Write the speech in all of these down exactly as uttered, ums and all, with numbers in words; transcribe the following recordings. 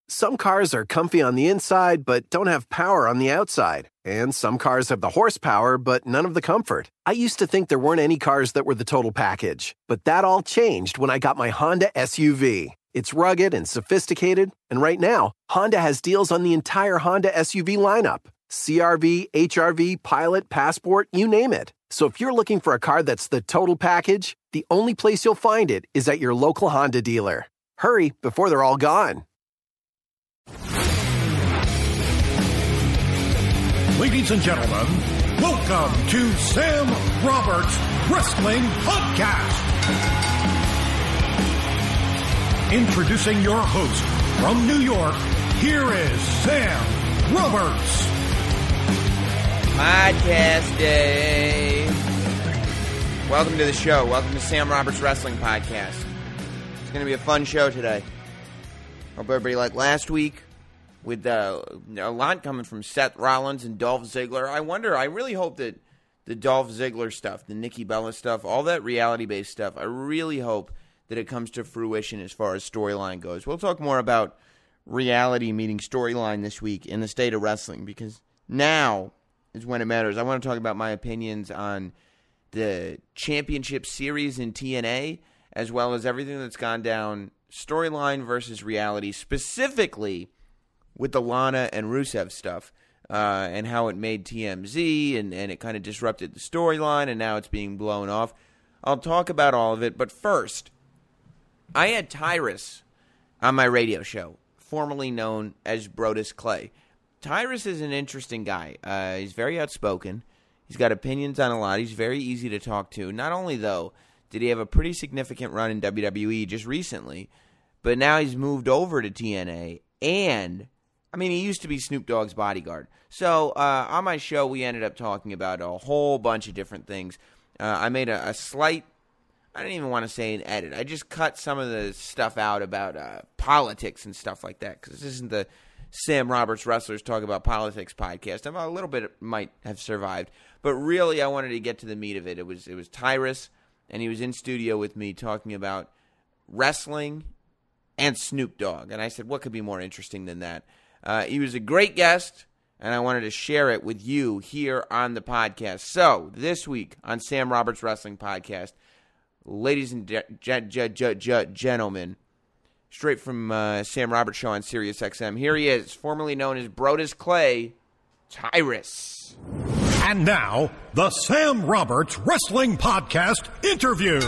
Some cars are comfy on the inside, but don't have power on the outside. And some cars have the horsepower, but none of the comfort. I used to think there weren't any cars that were the total package. But that all changed when I got my Honda S U V. It's rugged and sophisticated, and right now, Honda has deals on the entire Honda S U V lineup. C R V, H R V, Pilot, Passport, you name it. So if you're looking for a car that's the total package, the only place you'll find it is at your local Honda dealer. Hurry before they're all gone. Ladies and gentlemen, welcome to Sam Roberts Wrestling Podcast. Introducing your host from New York, here is Sam Roberts. Podcast day. Welcome to the show. Welcome to Sam Roberts Wrestling Podcast. It's going to be a fun show today. Hope everybody liked last week. With uh, a lot coming from Seth Rollins and Dolph Ziggler. I wonder, I really hope that the Dolph Ziggler stuff, the Nikki Bella stuff, all that reality-based stuff, I really hope that it comes to fruition as far as storyline goes. We'll talk more about reality meeting storyline this week in the state of wrestling, because now is when it matters. I want to talk about my opinions on the championship series in T N A, as well as everything that's gone down storyline versus reality, specifically with the Lana and Rusev stuff, uh, and how it made T M Z, and, and it kind of disrupted the storyline, and now it's being blown off. I'll talk about all of it, but first, I had Tyrus on my radio show, formerly known as Brodus Clay. Tyrus is an interesting guy. Uh, he's very outspoken. He's got opinions on a lot. He's very easy to talk to. Not only, though, did he have a pretty significant run in W W E just recently, but now he's moved over to T N A, and I mean, he used to be Snoop Dogg's bodyguard. So uh, on my show, we ended up talking about a whole bunch of different things. Uh, I made a, a slight, I don't even want to say an edit. I just cut some of the stuff out about uh, politics and stuff like that, because this isn't the Sam Roberts Wrestlers Talk About Politics podcast. I'm a little bit might have survived. But really, I wanted to get to the meat of it. It was, it was Tyrus, and he was in studio with me talking about wrestling and Snoop Dogg. And I said, what could be more interesting than that? Uh, he was a great guest, and I wanted to share it with you here on the podcast. So, this week on Sam Roberts Wrestling Podcast, ladies and ge- ge- ge- ge- ge- gentlemen, straight from uh, Sam Roberts Show on Sirius X M, here he is, formerly known as Brodus Clay, Tyrus. And now, the Sam Roberts Wrestling Podcast interview.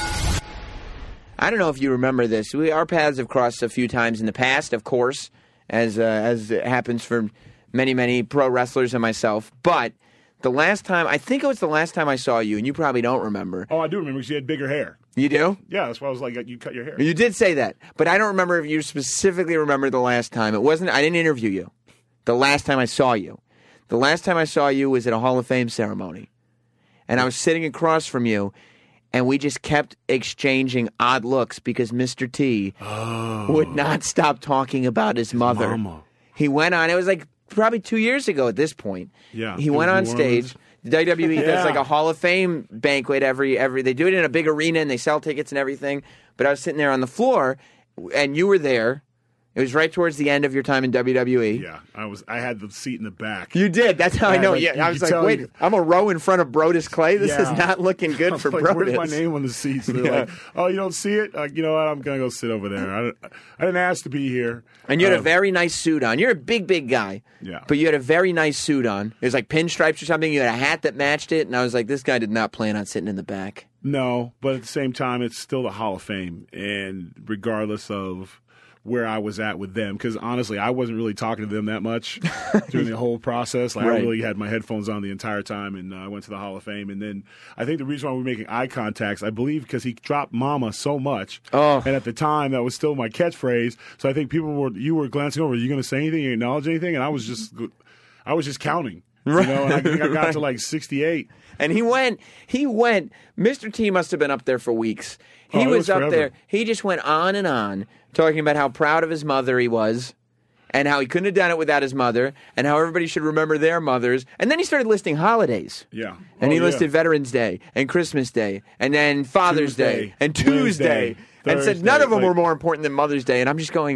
I don't know if you remember this. We, our paths have crossed a few times in the past, of course, as uh, as it happens for many, many pro wrestlers and myself. But the last time, I think it was the last time I saw you, and you probably don't remember. Oh, I do remember because you had bigger hair. You do? Yeah, that's why I was like, you cut your hair. You did say that, but I don't remember if you specifically remember the last time. It wasn't, I didn't interview you. The last time I saw you. The last time I saw you was at a Hall of Fame ceremony. And I was sitting across from you, and we just kept exchanging odd looks because Mister T oh. would not stop talking about his, his mother. Mama. He went on, it was like probably two years ago at this point. Yeah. He went on stage. W W E yeah. does like a Hall of Fame banquet every, every, they do it in a big arena and they sell tickets and everything. But I was sitting there on the floor, and you were there. It was right towards the end of your time in W W E. Yeah, I was. I had the seat in the back. You did. That's how I, I know. Like, yeah, I was like, wait, you. I'm a row in front of Brodus Clay. This yeah. is not looking good for like, Brodus. Where's my name on the seat? So they're yeah. like, oh, you don't see it? Like, you know what? I'm gonna go sit over there. I, I didn't ask to be here. And you had um, a very nice suit on. You're a big, big guy. Yeah. But you had a very nice suit on. It was like pinstripes or something. You had a hat that matched it, and I was like, this guy did not plan on sitting in the back. No, but at the same time, it's still the Hall of Fame, and regardless of where I was at with them, because honestly, I wasn't really talking to them that much during the whole process. Like right. I really had my headphones on the entire time, and uh, I went to the Hall of Fame. And then I think the reason why we were making eye contacts, I believe, because he dropped "Mama" so much, oh. and at the time that was still my catchphrase. So I think people were you were glancing over. Are you going to say anything? You acknowledge anything? And I was just, I was just counting. Right. You know, and I think I got right. to like sixty-eight. And he went, he went, Mister T must have been up there for weeks. He oh, was, was up forever. there. He just went on and on, talking about how proud of his mother he was, and how he couldn't have done it without his mother, and how everybody should remember their mothers. And then he started listing holidays. Yeah. And oh, he yeah. listed Veterans Day, and Christmas Day, and then Father's Tuesday, Day, and Tuesday, Wednesday, and said Thursday, none of them like, were more important than Mother's Day. And I'm just going,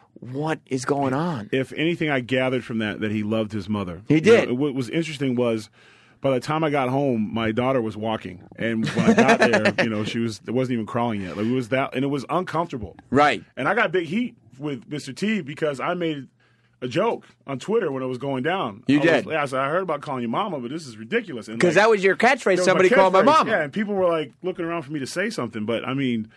what is going on? If anything, I gathered from that that he loved his mother. He did. You know, what was interesting was, by the time I got home, my daughter was walking, and when I got there, you know, she was it wasn't even crawling yet. Like it was that, and it was uncomfortable. Right. And I got big heat with Mister T because I made a joke on Twitter when it was going down. You I did. Was, yeah, I said, I heard about calling you mama, but this is ridiculous. Because like, that was your catchphrase. was Somebody my called my catchphrase. mama. Yeah, and people were like looking around for me to say something. But I mean,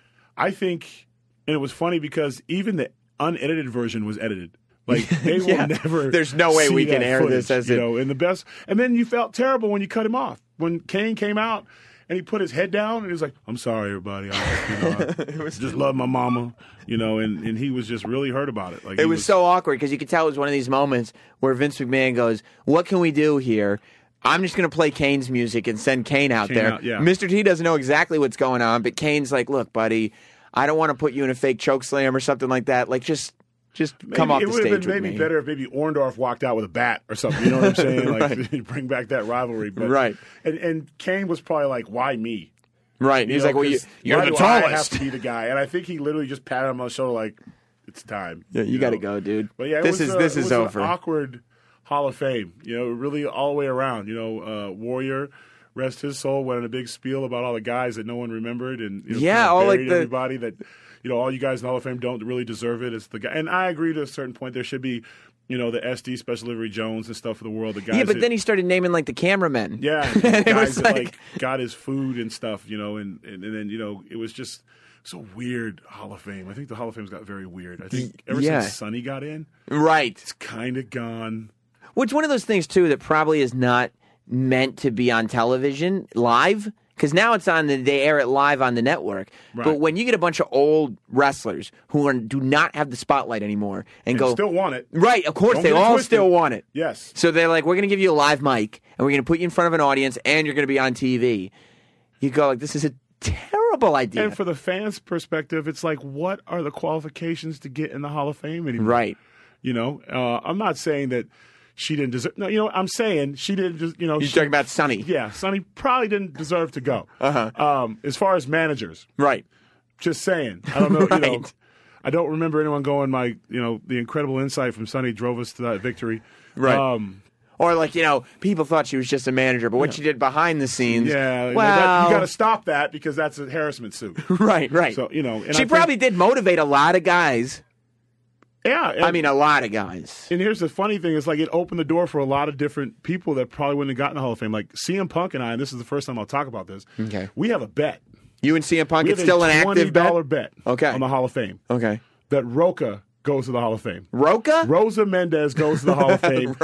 I think, and it was funny because even the unedited version was edited. Like they yeah. will never. There's no way see we can that air footage, this as you it. know, in the best. And then you felt terrible when you cut him off. When Kane came out and he put his head down and he was like, "I'm sorry, everybody. I, you know, I just love my mama." You know, and, and he was just really hurt about it. Like it he was, was so awkward because you could tell it was one of these moments where Vince McMahon goes, "What can we do here? I'm just going to play Kane's music and send Kane out Kane there." out, yeah. Mister T doesn't know exactly what's going on, but Kane's like, "Look, buddy, I don't want to put you in a fake choke slam or something like that. Like, just." Just maybe, come off it the would stage have been with maybe me. better if maybe Orndorff walked out with a bat or something. You know what I'm saying? Like right. bring back that rivalry. But, right. And, and Kane was probably like, "Why me?" Right. You He's know, like, "Well, you, you're why the do tallest. I have to be the guy." And I think he literally just patted him on the shoulder like, "It's time." Yeah, you, you got to go, dude. But yeah, it this was, is uh, this it is was over. An awkward Hall of Fame. You know, really all the way around. You know, uh, Warrior. Rest his soul, went on a big spiel about all the guys that no one remembered, and you know, yeah, kind of all like buried the everybody that, you know, all you guys in the Hall of Fame don't really deserve it. It's the guy, and I agree to a certain point. There should be, you know, the S D Special Delivery Jones and stuff for the world. The guys, yeah, but that, then he started naming like the cameramen. yeah, and guys that like... like got his food and stuff, you know, and, and and then you know it was just so weird. Hall of Fame. I think the Hall of Fame's got very weird. I think ever yeah. since Sonny got in, right, it's kind of gone. Well, it's one of those things too that probably is not meant to be on television live, because now it's on the, they air it live on the network. Right. But when you get a bunch of old wrestlers who are, do not have the spotlight anymore and, And go still want it, right? Of course, Don't they get it all twisted. still want it. Yes. So they're like, we're going to give you a live mic and we're going to put you in front of an audience and you're going to be on T V. You go like, this is a terrible idea. And for the fans' perspective, it's like, what are the qualifications to get in the Hall of Fame anymore? Right. You know, uh, I'm not saying that she didn't deserve. No, you know, I'm saying she didn't. Just, you know, You're she, talking about Sonny. Yeah, Sonny probably didn't deserve to go. Uh-huh. Um, as far as managers, Right. just saying. I don't know. Right. You know, I don't remember anyone going. My, you know, the incredible insight from Sonny drove us to that victory. Right. Um, Or like, you know, people thought she was just a manager, but what Yeah. she did behind the scenes. yeah. you know, Well, that- you got to stop that because that's a harassment suit. right, right. So you know, and she I think- probably did motivate a lot of guys. Yeah. and- I mean, a lot of guys. And here's the funny thing: is like it opened the door for a lot of different people that probably wouldn't have gotten the Hall of Fame. Like C M Punk and I, and this is the first time I'll talk about this. Okay. We have a bet. You and C M Punk, We it's have still a an active twenty bet? dollar bet. Okay. On the Hall of Fame. Okay. That Roca goes to the Hall of Fame. Roca? Rosa Mendez goes to the Hall of Fame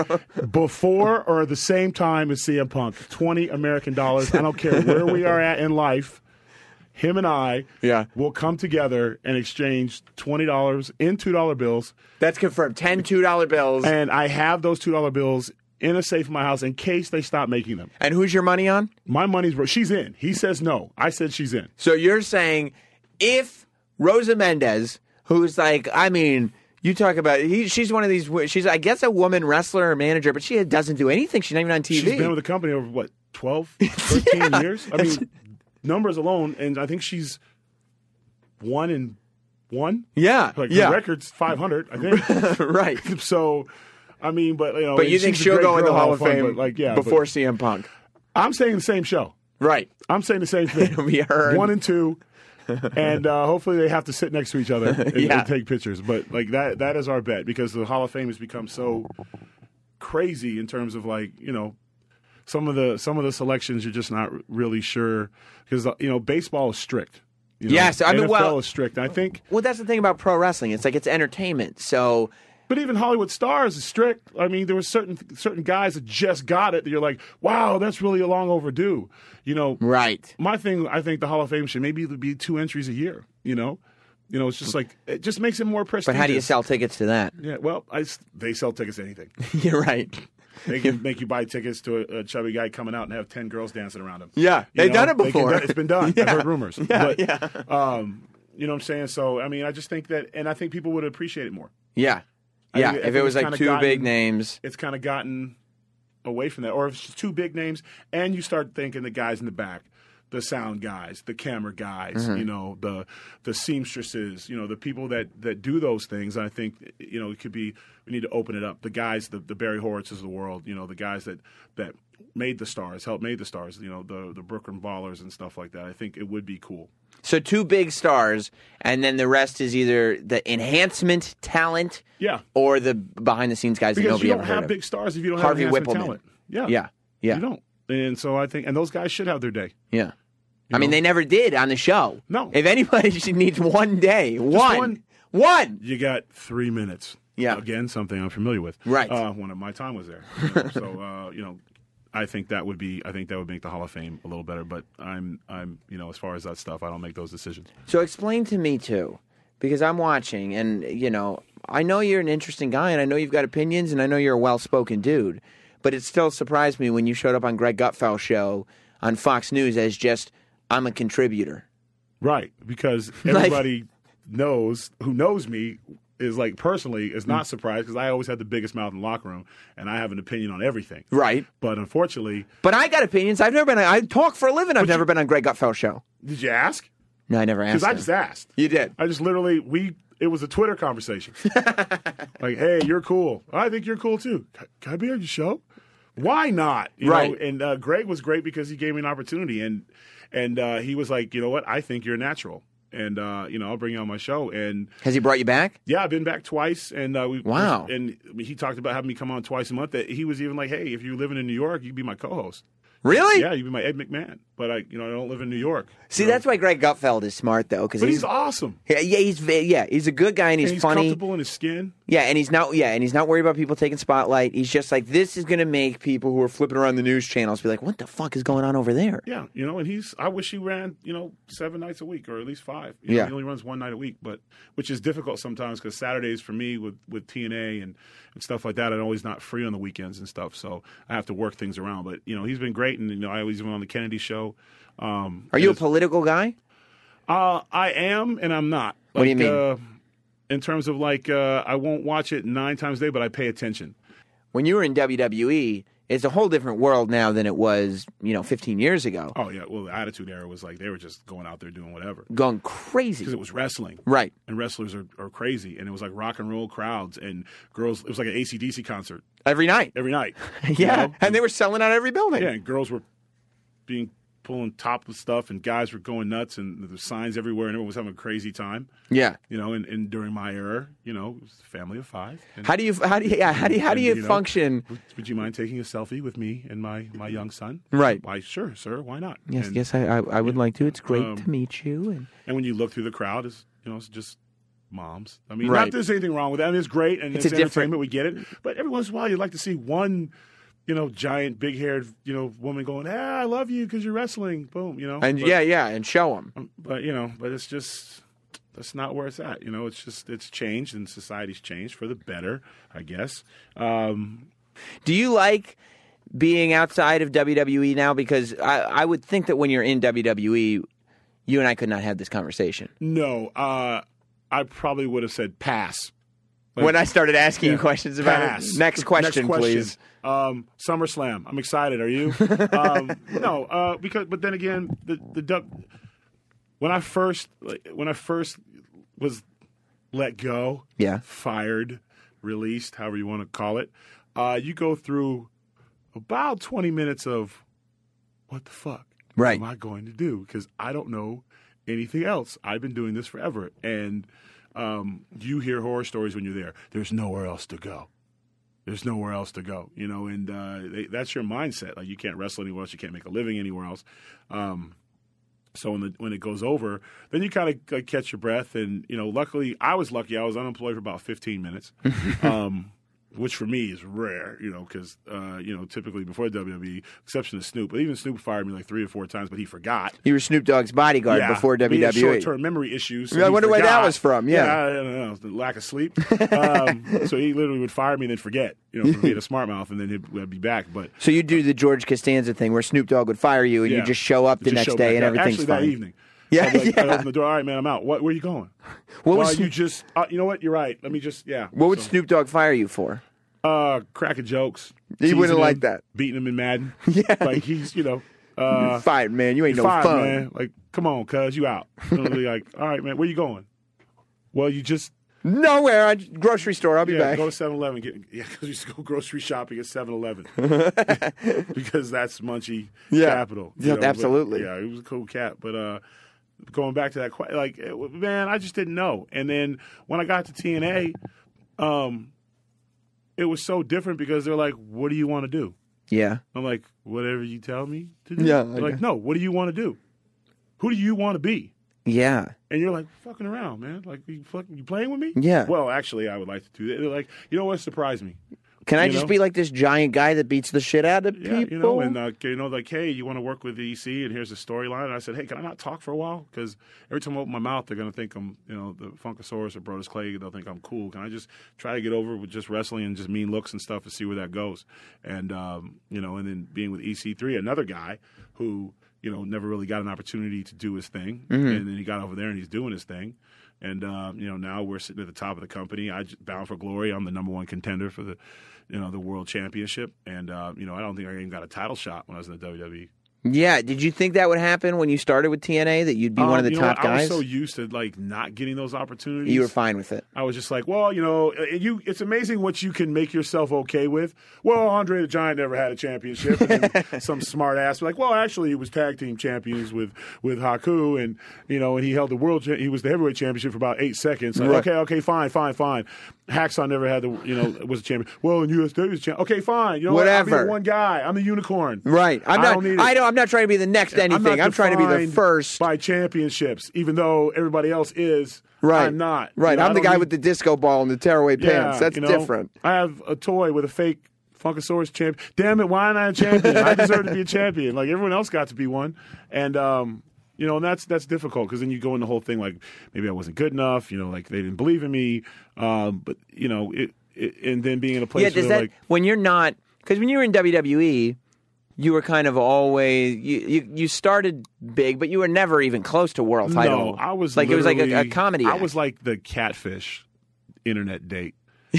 before or the same time as C M Punk. twenty American dollars. I don't care where we are at in life. Him and I Yeah. will come together and exchange twenty dollars in two dollar bills. That's confirmed. ten two dollar bills. And, And I have those two dollar bills in a safe in my house in case they stop making them. who's your money on? My money's she's in. He says no. I said she's in. So you're saying if Rosa Mendez, who's like, I mean, you talk about, he, she's one of these, she's, I guess, a woman wrestler or manager, but she doesn't do anything. She's not even on T V. She's been with the company over what, twelve, thirteen Yeah. years? I mean, numbers alone, and I think she's one in one. Yeah. Like yeah. her record's five hundred, I think. Right. So, I mean, but you know, But you think she's a she'll great go in the girl, Hall of fun, Fame but, like, yeah, before but C M Punk? I'm saying the same show. Right. I'm saying the same thing. It'll be her. One and two. And uh, hopefully they have to sit next to each other and, Yeah. and take pictures. But like that that is our bet because the Hall of Fame has become so crazy in terms of like, you know, some of the some of the selections you're just not really sure because you know baseball is strict. You know? Yes, I mean, N F L well- is strict. I think, Well, that's the thing about pro wrestling. It's like it's entertainment. So but even Hollywood Stars is strict. I mean, there were certain certain guys that just got it that you're like, wow, that's really long overdue. You know, right. my thing, I think the Hall of Fame should maybe be two entries a year. You know, you know, it's just like it just makes it more prestigious. But how do you sell tickets to that? Yeah, well, I, they sell tickets to anything. You're right. They can make you buy tickets to a, a chubby guy coming out and have ten girls dancing around him. Yeah, You they've know? done it They can before. do- it's been done. Yeah. I've heard rumors. Yeah, but, yeah. Um, you know what I'm saying? So, I mean, I just think that, and I think people would appreciate it more. Yeah. I Yeah. think- I If think it was it's like kinda two gotten- big names. It's kind of gotten away from that. Or if it's just two big names and you start thinking the guys in the back, the sound guys, the camera guys, Mm-hmm. you know, the the seamstresses, you know, the people that, that do those things. I think, you know, it could be, we need to open it up. The guys, the, the Barry Horitzes of the world, you know, the guys that, that made the stars, helped made the stars, you know, the, the Brooklyn Ballers and stuff like that. I think it would be cool. So two big stars, and then the rest is either the enhancement talent Yeah. or the behind-the-scenes guys that Because nobody you ever don't heard have of. big stars if you don't Harvey have enhancement Whippleman. talent. Yeah. Yeah, yeah. You don't. And so I think, and those guys should have their day. Yeah. I mean, they never did on the show. No. If anybody should needs one day, one, one. one. You got three minutes. Yeah. Again, something I'm familiar with. Right. Uh, one of my time was there. You know, so, uh, you know, I think that would be, I think that would make the Hall of Fame a little better. But I'm, I'm, you know, as far as that stuff, I don't make those decisions. So explain to me, too, because I'm watching, and, you know, I know you're an interesting guy, and I know you've got opinions, and I know you're a well-spoken dude. But it still surprised me when you showed up on Greg Gutfell's show on Fox News as just, I'm a contributor. Right. Because everybody knows, who knows me, is like personally is not surprised because I always had the biggest mouth in the locker room and I have an opinion on everything. Right. But unfortunately, But I got opinions. I've never been, I talk for a living. I've never been on Greg Gutfell's show. did you ask? No, I never asked. Because I him. just asked. You did. I just literally, we, it was a Twitter conversation. Like, hey, you're cool. I think you're cool too. Can, can I be on your show? Why not? You Right. know? And uh, Greg was great because he gave me an opportunity. And and uh, he was like, you know what? I think you're natural. And, uh, you know, I'll bring you on my show. And Has he brought you back? yeah, I've been back twice. And uh, we Wow. And he talked about having me come on twice a month. That he was even like, hey, if you're living in New York, you'd be my co-host. Really? Yeah, you'd be my Ed McMahon. But I, you know, I don't live in New York. See, you know? that's why Greg Gutfeld is smart, though, because But he's, he's awesome. yeah, yeah, he's ve- yeah, he's a good guy and he's, And he's funny. comfortable in his skin. Yeah, and he's not yeah, and he's not worried about people taking spotlight. He's just like, this is going to make people who are flipping around the news channels be like, what the fuck is going on over there? Yeah, you know, and he's. I wish he ran, you know, seven nights a week or at least five. You Yeah. know, he only runs one night a week, but which is difficult sometimes because Saturdays for me with, with T N A and, and stuff like that, I'm always not free on the weekends and stuff, so I have to work things around. But you know, he's been great, and you know, I always went on the Kennedy show. Um, Are you a as- political guy? Uh, I am, and I'm not. What do you Like, mean? Uh, in terms of like, uh, I won't watch it nine times a day, but I pay attention. When you were in W W E, it's a whole different world now than it was, you know, fifteen years ago. Oh yeah, well, the Attitude Era was like they were just going out there doing whatever Going crazy. because it was wrestling. Right. And wrestlers are, are crazy. And it was like rock and roll crowds and girls. It was like an A C D C concert Every night. every night. Yeah. You know? And they were selling out every building. Yeah, and girls were being pulling topless stuff and guys were going nuts and there were signs everywhere and everyone was having a crazy time. Yeah. You know, and, and during my era, you know, it was a family of five. And, How do you how do you yeah, how do you, how do and, you you know, function? would, would you mind taking a selfie with me and my, my young son? Right. Why, sure, sir. Why not? Yes, and, yes, I I, I would like to. It's great um, to meet you. And And when you look through the crowd, it's, you know, it's just moms. I mean, Right. not that there's anything wrong with that. I mean, it's great and It's it's, a different- entertainment. We get it. But every once in a while, you'd like to see one, you know, giant, big-haired, you know, woman going, "Ah, I love you because you're wrestling." Boom, you know. and but, yeah, yeah, and show them. But you know, but it's just that's not where it's at. You know, it's just it's changed and society's changed for the better, I guess. Um, Do you like being outside of W W E now? Because I, I would think that when you're in W W E, you and I could not have this conversation. no, uh, I probably would have said pass. Like, When I started asking you yeah, questions about pass. it. Next question, Next question. please. Um, SummerSlam. I'm excited. Are you? um, no, uh, because but then again, the the duck. When I first like, when I first was let go, Yeah. fired, released, however you want to call it, uh, you go through about twenty minutes of what the fuck Right. am I going to do? Because I don't know anything else. I've been doing this forever, and um, you hear horror stories when you're there. There's nowhere else to go. There's nowhere else to go, you know, and uh, they, that's your mindset. Like you can't wrestle anywhere else, you can't make a living anywhere else. Um, so when the, when it goes over, then you kind of like, catch your breath, and you know, luckily I was lucky. I was unemployed for about fifteen minutes, um, which for me is rare, you know, because uh, you know typically before W W E, exception of Snoop, but even Snoop fired me like three or four times, but he forgot. You were Snoop Dogg's bodyguard Yeah, before he had W W E. short-term memory issues. so Yeah, I he wonder where that forgot. was from, yeah. I don't know, the lack of sleep. um, so he literally would fire me and then forget, you know, for being a smart mouth, and then he'd I'd be back. But So you do the George Costanza thing where Snoop Dogg would fire you and you yeah, just show up the just next show day back and up. everything's Actually, fine. that evening. Yeah, I'd, like, yeah. I'd open the door. All right, man, I'm out. What, where are you going? What well, was you Snoop- just, uh, you know what? You're right. Let me just, yeah. What would So, Snoop Dogg fire you for? Uh, cracking jokes. He wouldn't teasing like him, that. Beating him in Madden. Yeah. Like he's, you know, Uh, You're fired, man. You ain't you're no fired, fun. man. Like, come on, cuz, you out. And I'll be like, all right, man, where you going? Well, you just Nowhere. I grocery store. I'll be yeah, back. go to seven eleven. Get, yeah, because we used to go grocery shopping at seven eleven because that's Munchie Yeah. capital. Yeah, know, but, absolutely. yeah, he was a cool cat. But uh, going back to that, que- like, it, man, I just didn't know. And then when I got to T N A, um, it was so different because they're like, "What do you want to do?" Yeah. I'm like, "Whatever you tell me to do." Yeah, They're I like, "No, what do you want to do? Who do you want to be?" Yeah. And you're like, fucking around, man. Like, you fucking, you playing with me? Yeah. Well, actually, I would like to do that. They're like, you know what? Surprise me. Can I You just know? be like this giant guy that beats the shit out of Yeah, people? you know, and uh, you know, like, hey, you want to work with the E C, and here's the storyline. And I said, hey, can I not talk for a while? Because every time I open my mouth, they're gonna think I'm, you know, the Funkasaurus or Brodus Clay. They'll think I'm cool. Can I just try to get over with just wrestling and just mean looks and stuff and see where that goes? And um, you know, and then being with E C three, another guy who, you know, never really got an opportunity to do his thing, Mm-hmm. and then he got over there and he's doing his thing. And um, you know, now we're sitting at the top of the company. I just, bound for glory. I'm the number one contender for the, you know, the world championship. And uh, you know, I don't think I even got a title shot when I was in the W W E. Yeah. Did you think that would happen when you started with T N A, that you'd be one of the Um, you know top what? I guys? was so used to like not getting those opportunities. You were fine with it. I was just like, well, you know, it- you. It's amazing what you can make yourself okay with. Well, Andre the Giant never had a championship. And then some smart ass was like, well, actually, he was tag team champions with with Haku, and you know, and he held the world. Cha- he was the heavyweight championship for about eight seconds. Like, Right. okay, okay, fine, fine, fine. Hacksaw never had the, you know, was a champion. Well, in U S W was champion. Okay, fine. You know, what? I'll be Whatever. the one guy. I'm the unicorn. Right. I'm I not. don't need it. I don't. I'm not trying to be the next anything. I'm, I'm, not trying to be the defined first. by championships, even though everybody else is. Right. I'm not. Right. You know, I I'm the don't guy need- with the disco ball and the tearaway pants. Yeah, That's you know, different. I have a toy with a fake Funkasaurus champion. Damn it! Why am I a champion? I deserve to be a champion. Like everyone else got to be one, and um, you know, and that's that's difficult because then you go in the whole thing like maybe I wasn't good enough. You know, like they didn't believe in me. Um, but you know, it, it and then being in a place Yeah. Does where that like when you're not? Because when you were in W W E, you were kind of always you, you you started big, but you were never even close to world title. no, I was like it was like a, a literally- comedy. I act. was like the Catfish internet date.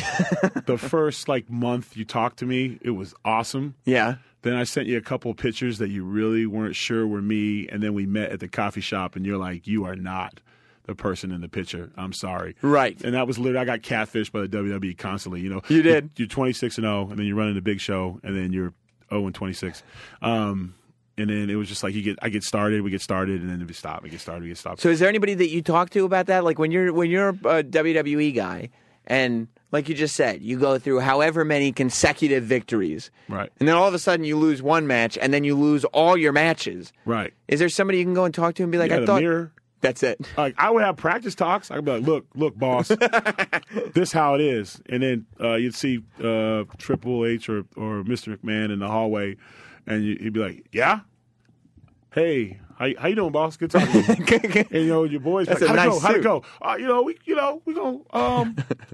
The first like month you talked to me, it was awesome. yeah. Then I sent you a couple of pictures that you really weren't sure were me, and then we met at the coffee shop, and you're like, you are not the person in the picture. I'm sorry. Right. And that was literally, I got catfished by the W W E constantly. You know, You did. You're twenty-six and oh, and then you're running the big show, and then you're oh and twenty-six. Um, and then it was just like you get, I get started, we get started, and then we stop, we get started, we get stopped. So is there anybody that you talk to about that? Like when you're when you're a W W E guy, and like you just said, you go through however many consecutive victories, Right. and then all of a sudden you lose one match, and then you lose all your matches. Right. Is there somebody you can go and talk to and be like, Yeah, I the thought mirror. that's it? Like I would have practice talks. I'd be like, "Look, look, boss, this how it is." And then uh, you'd see uh, Triple H or or Mister McMahon in the hallway, and you, he'd be like, "Yeah, hey, how, how you doing, boss? Good talking to you." And you know your boys like, That's a "How'd it nice go? How'd it suit. go? Uh, you know, we, you know, we gonna, um,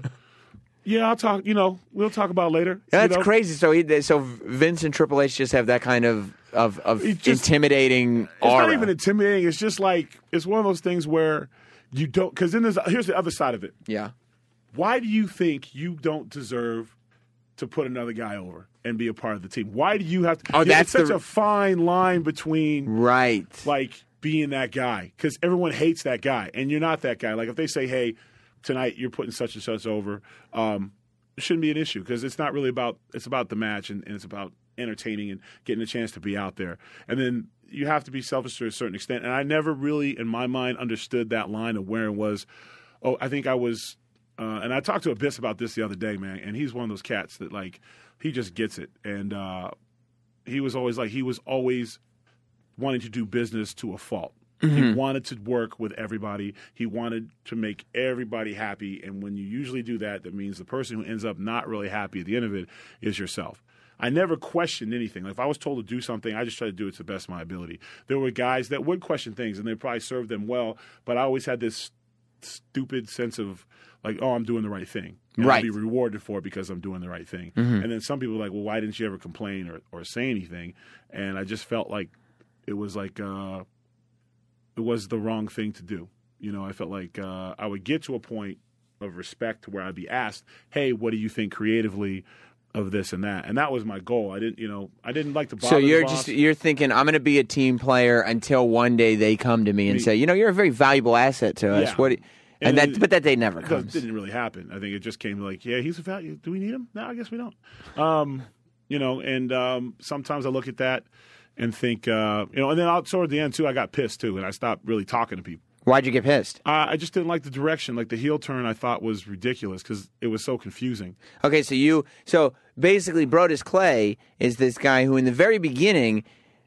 yeah, I'll talk. You know, we'll talk about it later." That's you know? crazy. So he, so Vince and Triple H just have that kind of of, of It just- intimidating It's aura. not even intimidating. It's just like it's one of those things where you don't. Because then there's here's the other side of it. yeah. Why do you think you don't deserve to put another guy over and be a part of the team? Why do you have to? Oh, it's that's such the- a fine line between Right. like being that guy because everyone hates that guy and you're not that guy. Like if they say, "Hey, tonight you're putting such and such over," um, it shouldn't be an issue because it's not really about. It's about the match and, and it's about entertaining and getting a chance to be out there. And then you have to be selfish to a certain extent. And I never really, in my mind, understood that line of where it was. Oh, I think I was. Uh, and I talked to Abyss about this the other day, man, and he's one of those cats that, like, he just gets it. And uh, he was always like, he was always wanting to do business to a fault. He wanted to work with everybody. He wanted to make everybody happy. And when you usually do that, that means the person who ends up not really happy at the end of it is yourself. I never questioned anything. Like if I was told to do something, I just tried to do it to the best of my ability. There were guys that would question things, and they probably served them well, but I always had this stupid sense of, like, oh, I'm doing the right thing. And Right. I'll be rewarded for it because I'm doing the right thing. And then some people are like, well, why didn't you ever complain or, or say anything? And I just felt like it was like uh, it was the wrong thing to do. You know, I felt like uh, I would get to a point of respect to where I'd be asked, hey, what do you think creatively? of this and that, and that was my goal. I didn't, you know, I didn't like to bother. So you're the boss. just you're thinking I'm going to be a team player until one day they come to me and say, you know, you're a very valuable asset to us. Yeah. What? Do you, and, and that, but that day never It comes. didn't really happen. I think it just came like, yeah, he's a value. Do we need him? No, I guess we don't. Um, you know, and um, sometimes I look at that and think, uh, you know, and then out toward the end too, I got pissed too, and I stopped really talking to people. Why'd you get pissed? Uh, I just didn't like the direction. Like the heel turn, I thought was ridiculous because it was so confusing. Okay, so you so basically Brodus Clay is this guy who in the very beginning,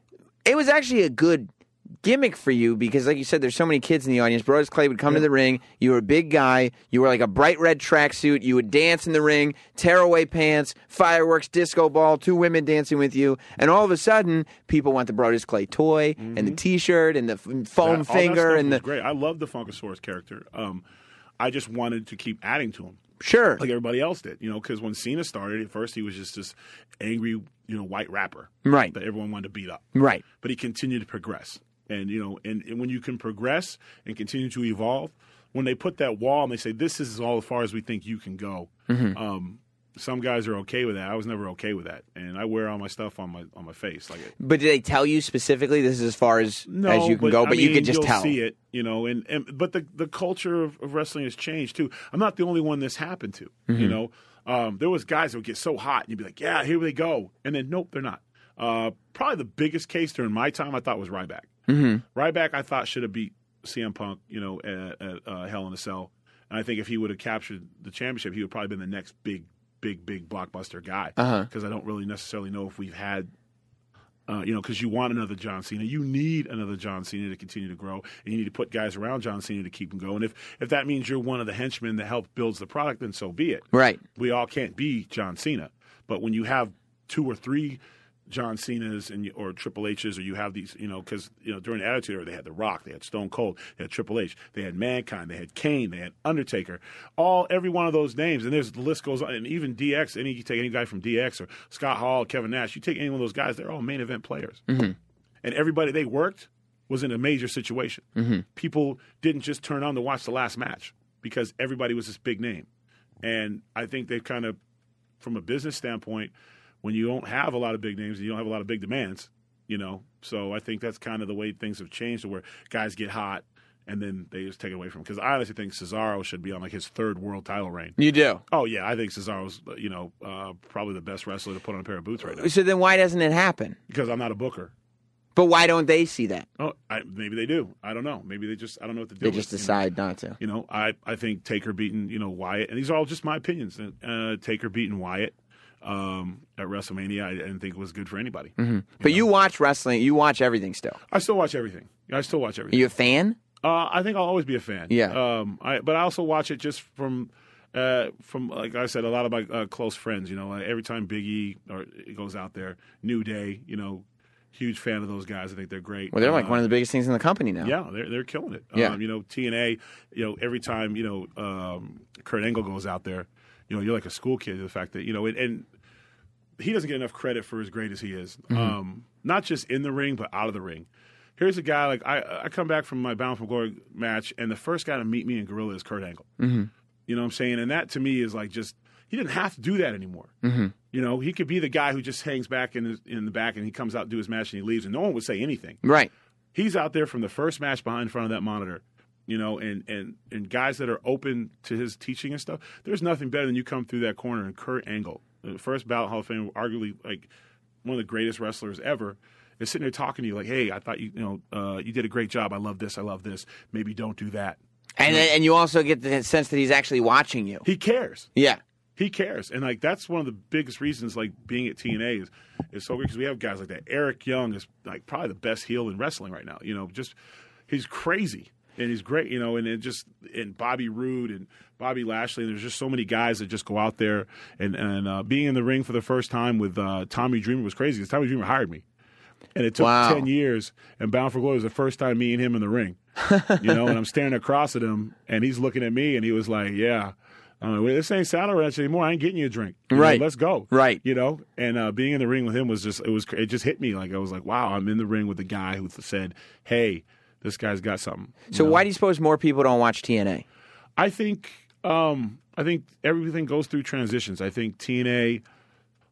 it was actually a good gimmick for you because, like you said, there's so many kids in the audience. Brodus Clay would come to the ring. You were a big guy. You were like a bright red tracksuit. You would dance in the ring, tear away pants, fireworks, disco ball, two women dancing with you, and all of a sudden, people want the Brodus Clay toy mm-hmm. and the T-shirt and the f- foam that, finger and was the great. I love the Funkasaurus character. Um, I just wanted to keep adding to him. Sure, like everybody else did, you know, because when Cena started, at first he was just this angry, you know, white rapper, right, that everyone wanted to beat up, right. But he continued to progress. And, you know, and, and when you can progress and continue to evolve, when they put that wall and they say, this is all as far as we think you can go, mm-hmm. um, some guys are okay with that. I was never okay with that. And I wear all my stuff on my on my face. Like, But did they tell you specifically this is as far as, no, as you can but, go? I But mean, you could just you'll tell. see it, you know. And, and But the, the culture of, of wrestling has changed, too. I'm not the only one this happened to, mm-hmm. you know. Um, there was guys that would get so hot, and you'd be like, yeah, here they go. And then, nope, they're not. Uh, probably the biggest case during my time, I thought, was Ryback. Mm-hmm. Ryback, I thought, should have beat C M Punk, you know, at, at uh, Hell in a Cell. And I think if he would have captured the championship, he would probably been the next big, big, big blockbuster guy. Because uh-huh. I don't really necessarily know if we've had, uh, you know, because you want another John Cena. You need another John Cena to continue to grow. And you need to put guys around John Cena to keep him going. If if that means you're one of the henchmen that helps builds the product, then so be it. Right. We all can't be John Cena. But when you have two or three John Cena's and or Triple H's, or you have these, you know, because you know during the Attitude Era they had The Rock, they had Stone Cold, they had Triple H, they had Mankind, they had Kane, they had Undertaker, all every one of those names, and there's the list goes on. And even D X, any you take any guy from D X or Scott Hall, Kevin Nash, you take any one of those guys, they're all main event players, mm-hmm. and everybody they worked was in a major situation. Mm-hmm. People didn't just turn on to watch the last match because everybody was this big name, and I think they've kind of, from a business standpoint, when you don't have a lot of big names and you don't have a lot of big demands, you know. So I think that's kind of the way things have changed, to where guys get hot and then they just take it away from him. Because I honestly think Cesaro should be on like his third world title reign. You do? Oh, yeah. I think Cesaro's, you know, uh, probably the best wrestler to put on a pair of boots right now. So then why doesn't it happen? Because I'm not a booker. But why don't they see that? Oh, I, maybe they do. I don't know. Maybe they just, I don't know what to do. They just with, decide you know? not to. You know, I, I think Taker beating, you know, Wyatt, and these are all just my opinions. Uh, Taker beating Wyatt Um, at WrestleMania, I didn't think it was good for anybody. Mm-hmm. You but know? you watch wrestling. You watch everything still. I still watch everything. I still watch everything. Are you a fan? Uh, I think I'll always be a fan. Yeah. Um, I, but I also watch it just from, uh, from like I said, a lot of my uh, close friends. You know, like every time Big E or it goes out there, New Day. You know, huge fan of those guys. I think they're great. Well, they're like uh, one of the biggest things in the company now. Yeah, they're they're killing it. Yeah. Um, you know, T N A. You know, every time you know um, Kurt Angle goes out there, you know, you're like a school kid to the fact that you know, and, and he doesn't get enough credit for as great as he is. Mm-hmm. Um, not just in the ring, but out of the ring. Here's a guy, like, I, I come back from my Bound for Glory match, and the first guy to meet me in Gorilla is Kurt Angle. Mm-hmm. You know what I'm saying? And that, to me, is like just, he didn't have to do that anymore. Mm-hmm. You know, he could be the guy who just hangs back in, his, in the back, and he comes out, do his match, and he leaves, and no one would say anything. Right. He's out there from the first match behind in front of that monitor. You know, and, and, and guys that are open to his teaching and stuff, there's nothing better than you come through that corner and Kurt Angle, the first ballot Hall of Fame, arguably like one of the greatest wrestlers ever, is sitting there talking to you like, hey, I thought you, you know, uh, you did a great job. I love this. I love this. Maybe don't do that. And you know? and you also get the sense that he's actually watching you. He cares. Yeah. He cares. And, like, that's one of the biggest reasons, like, being at T N A is, is so great because we have guys like that. Eric Young is, like, probably the best heel in wrestling right now. You know, just he's crazy. And he's great, you know, and it just and Bobby Roode and Bobby Lashley. And there's just so many guys that just go out there and and uh, being in the ring for the first time with uh, Tommy Dreamer was crazy because Tommy Dreamer hired me, and it took wow. ten years. And Bound for Glory was the first time me and him in the ring, you know. And I'm staring across at him, and he's looking at me, and he was like, "Yeah, I'm like, well, this ain't saddle ranch anymore. I ain't getting you a drink. You right? know, let's go. Right? You know." And uh, being in the ring with him was just it was it just hit me like I was like, "Wow, I'm in the ring with the guy who said, hey." This guy's got something. So know? Why do you suppose more people don't watch T N A? I think um, I think everything goes through transitions. I think T N A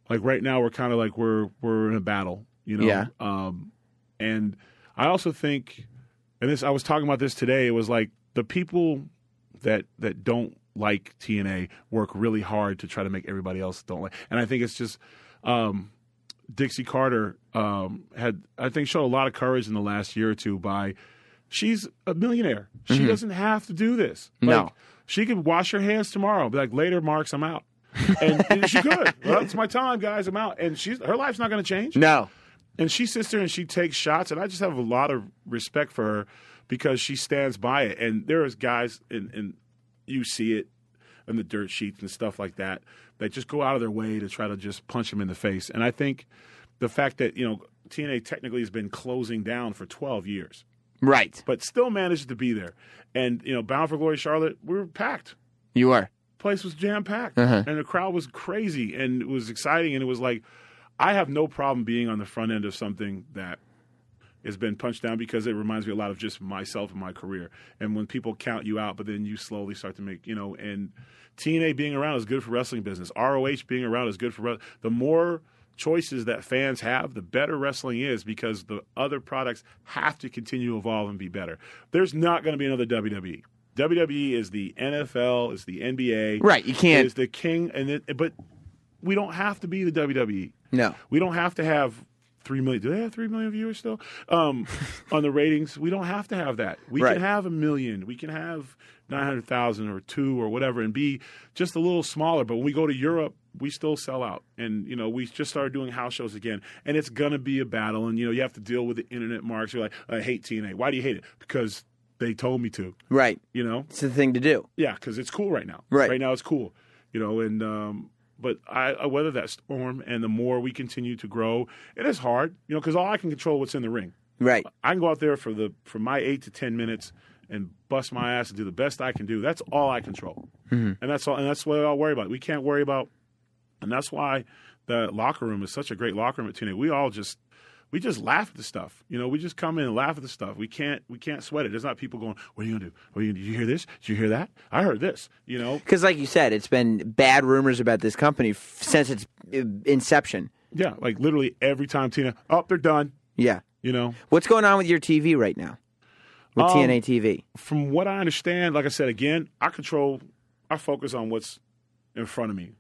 Like right now, we're kind of like we're we're in a battle, you know. Yeah. Um, and I also think, and this I was talking about this today. It was like the people that that don't like T N A work really hard to try to make everybody else don't like. And I think it's just um, Dixie Carter um, had I think showed a lot of courage in the last year or two by she's a millionaire. She Mm-hmm. doesn't have to do this. No. Like, she could wash her hands tomorrow. Be like, later, Marks, I'm out. And, and she could. Well, it's my time, guys. I'm out. And she's her life's not going to change. No. And she sits there and she takes shots. And I just have a lot of respect for her because she stands by it. And there is guys, and, and you see it in the dirt sheets and stuff like that, that just go out of their way to try to just punch him in the face. And I think the fact that, you know, T N A technically has been closing down for twelve years. Right. But still managed to be there. And, you know, Bound for Glory Charlotte, we were packed. You are. Place was jam-packed. Uh-huh. And the crowd was crazy. And it was exciting. And it was like, I have no problem being on the front end of something that has been punched down because it reminds me a lot of just myself and my career. And when people count you out, but then you slowly start to make, you know, and T N A being around is good for wrestling business. R O H being around is good for wrestling. The more choices that fans have, the better wrestling is because the other products have to continue to evolve and be better. There's not going to be another W W E. W W E is the N F L, is the N B A. Right, you can't. Is the king, and it, but we don't have to be the W W E. No. We don't have to have three million. Do they have three million viewers still um, on the ratings? We don't have to have that. We Right. can have a million. We can have nine hundred thousand or two or whatever and be just a little smaller. But when we go to Europe, we still sell out. And, you know, we just started doing house shows again. And it's going to be a battle. And, you know, you have to deal with the internet marks. You're like, I hate T N A. Why do you hate it? Because they told me to. Right. You know? It's the thing to do. Yeah, because it's cool right now. Right. Right now it's cool. You know, and um, but I, I weather that storm, and the more we continue to grow, it is hard, you know, because all I can control what's in the ring. Right. I can go out there for the for my eight to ten minutes and bust my ass and do the best I can do. That's all I control, mm-hmm. and that's all. And that's what I'll worry about. We can't worry about, and that's why the locker room is such a great locker room at T N A. We all just we just laugh at the stuff. You know, we just come in and laugh at the stuff. We can't we can't sweat it. There's not people going, "What are you gonna do? What are you gonna do? Did you hear this? Did you hear that? I heard this." You know, Because like you said, it's been bad rumors about this company f- since its uh, inception. yeah, like literally every time Tina, oh, they're done. Yeah. You know, What's going on with your T V right now? With Um, T N A T V? from what I understand, like I said again, I control, I focus on what's in front of me.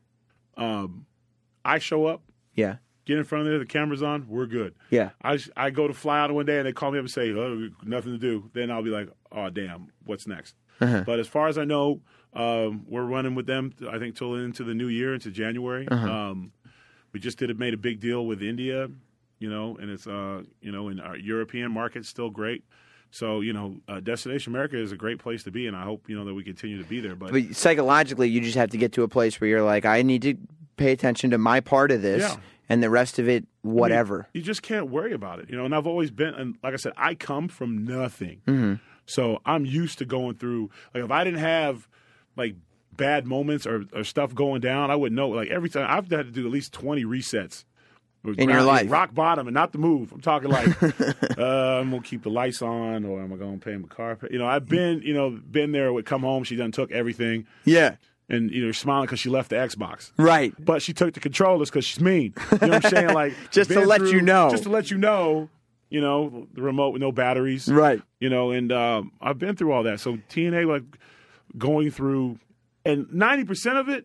Um, I show up, Yeah. get in front of there, the camera's on, we're good. Yeah. I I go to fly out one day and they call me up and say, oh, nothing to do. Then I'll be like, oh, damn, what's next? Uh-huh. But as far as I know, um, we're running with them, I think, till into the new year, into January. Uh-huh. Um, we just did made a big deal with India, you know, and it's, uh, you know, in our European market's still great. So, you know, uh, Destination America is a great place to be, and I hope, you know, that we continue to be there. But, But psychologically, you just have to get to a place where you're like, I need to pay attention to my part of this, Yeah. and the rest of it, whatever. I mean, you just can't worry about it, you know. And I've always been, and like I said, I come from nothing, Mm-hmm. so I'm used to going through. Like if I didn't have like bad moments or, or stuff going down, I wouldn't know. Like every time I've had to do at least twenty resets In your life. rock bottom, and not the move. I'm talking like uh, I'm gonna keep the lights on, or am I gonna pay my car? You know, I've been, you know, been there. Would come home, she done took everything, Yeah. and you know, smiling because she left the Xbox. Right. But she took the controllers because she's mean. You know what I'm saying? Like Just to been let you know. Just to let you know. You know, the remote with no batteries. Right. You know, and um, I've been through all that. So T N A, like going through, and ninety percent of it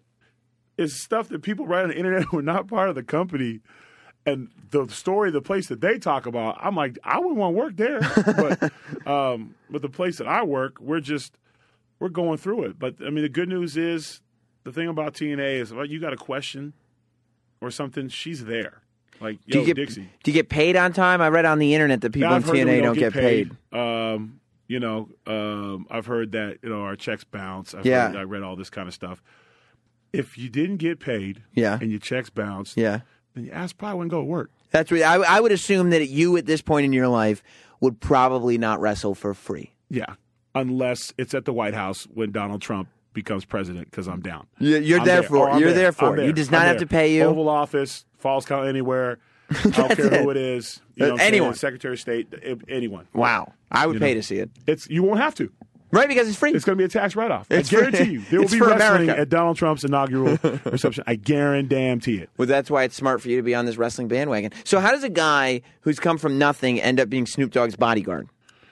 is stuff that people write on the internet who are not part of the company. And the story, the place that they talk about, I'm like, I wouldn't want to work there. But um, but the place that I work, we're just we're going through it. But I mean, the good news is the thing about T N A is, well, you got a question or something, she's there. Like, Do yo, you get Dixie. Do you get paid on time? I read on the internet that people Now, in I've heard T N A that we don't get paid. Um, you know, um, I've heard that, you know, our checks bounce. I've Yeah. heard, I read all this kind of stuff. If you didn't get paid, Yeah. and your checks bounced, Yeah. then your ass probably wouldn't go to work. That's what I, I would assume that you at this point in your life would probably not wrestle for free. Yeah, unless it's at the White House when Donald Trump becomes president, because I'm down. You're, you're I'm there, there. for Oh, it. I'm You're there. there for I'm it. there. He does not I'm have there. to pay you. Oval Office, Falls Count, anywhere. I don't care who it is. You know what I'm saying? Anyone. Secretary of State, anyone. Wow. I would You pay know. to see it. It's you won't have to. Right, because it's free. It's going to be a tax write-off. It's I guarantee for, you. There will it's be for wrestling America. at Donald Trump's inaugural reception. I guarantee it. Well, that's why it's smart for you to be on this wrestling bandwagon. So how does a guy who's come from nothing end up being Snoop Dogg's bodyguard?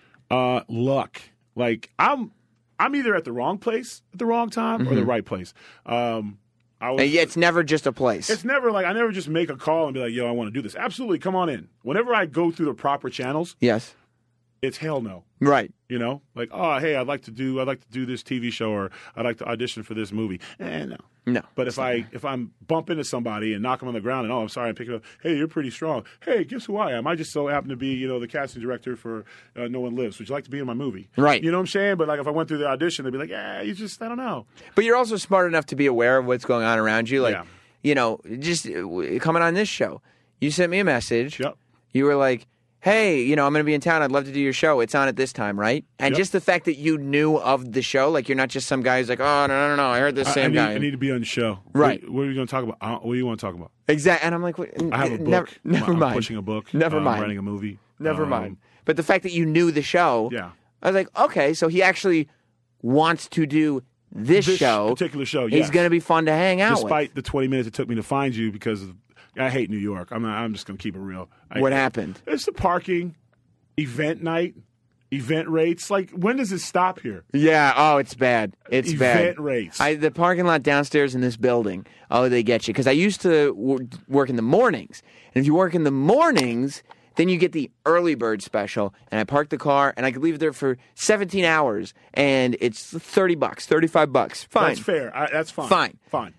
Uh, luck. Like, I'm I'm either at the wrong place at the wrong time mm-hmm. or the right place. Um, I was, and yeah, it's never just a place. It's never like, I never just make a call and be like, yo, I want to do this. Absolutely, come on in. Whenever I go through the proper channels, yes, it's hell no. Right. You know, like, oh, hey, I'd like to do, I'd like to do this T V show, or I'd like to audition for this movie. Eh, no, no. But if I if I'm bump into somebody and knock them on the ground, and oh, I'm sorry, I'm picking up. Hey, you're pretty strong. Hey, guess who I am? I just so happen to be, you know, the casting director for uh, No One Lives. Would you like to be in my movie? Right. You know what I'm saying? But like, if I went through the audition, they'd be like, yeah, you just, I don't know. But you're also smart enough to be aware of what's going on around you. Like, yeah. you know, just uh, coming on this show, you sent me a message. Yep. You were like, hey, you know, I'm going to be in town. I'd love to do your show. It's on at this time, right? And yep. just the fact that you knew of the show, like you're not just some guy who's like, oh, no, no, no, no, I heard this I, same I need, guy. I need to be on the show. Right. What, what are you going to talk about? Uh, what do you want to talk about? Exactly. And I'm like, what? I have a book. Never, never I'm mind. pushing a book. Never uh, mind. I'm writing a movie. Never um, mind. But the fact that you knew the show, yeah. I was like, okay, so he actually wants to do this, this show. particular show, He's yes. going to be fun to hang out Despite with. the twenty minutes it took me to find you, because of, I hate New York. I'm not, I'm just going to keep it real. I, What happened? It's the parking, event night, event rates. Like, when does it stop here? Yeah, oh, it's bad. It's bad. Event rates. I, the parking lot downstairs in this building, oh, they get you. Because I used to w- work in the mornings. And if you work in the mornings, then you get the early bird special. And I park the car, and I could leave it there for seventeen hours. And it's thirty bucks, thirty-five bucks. Fine. That's fair. I, that's fine. Fine. Fine.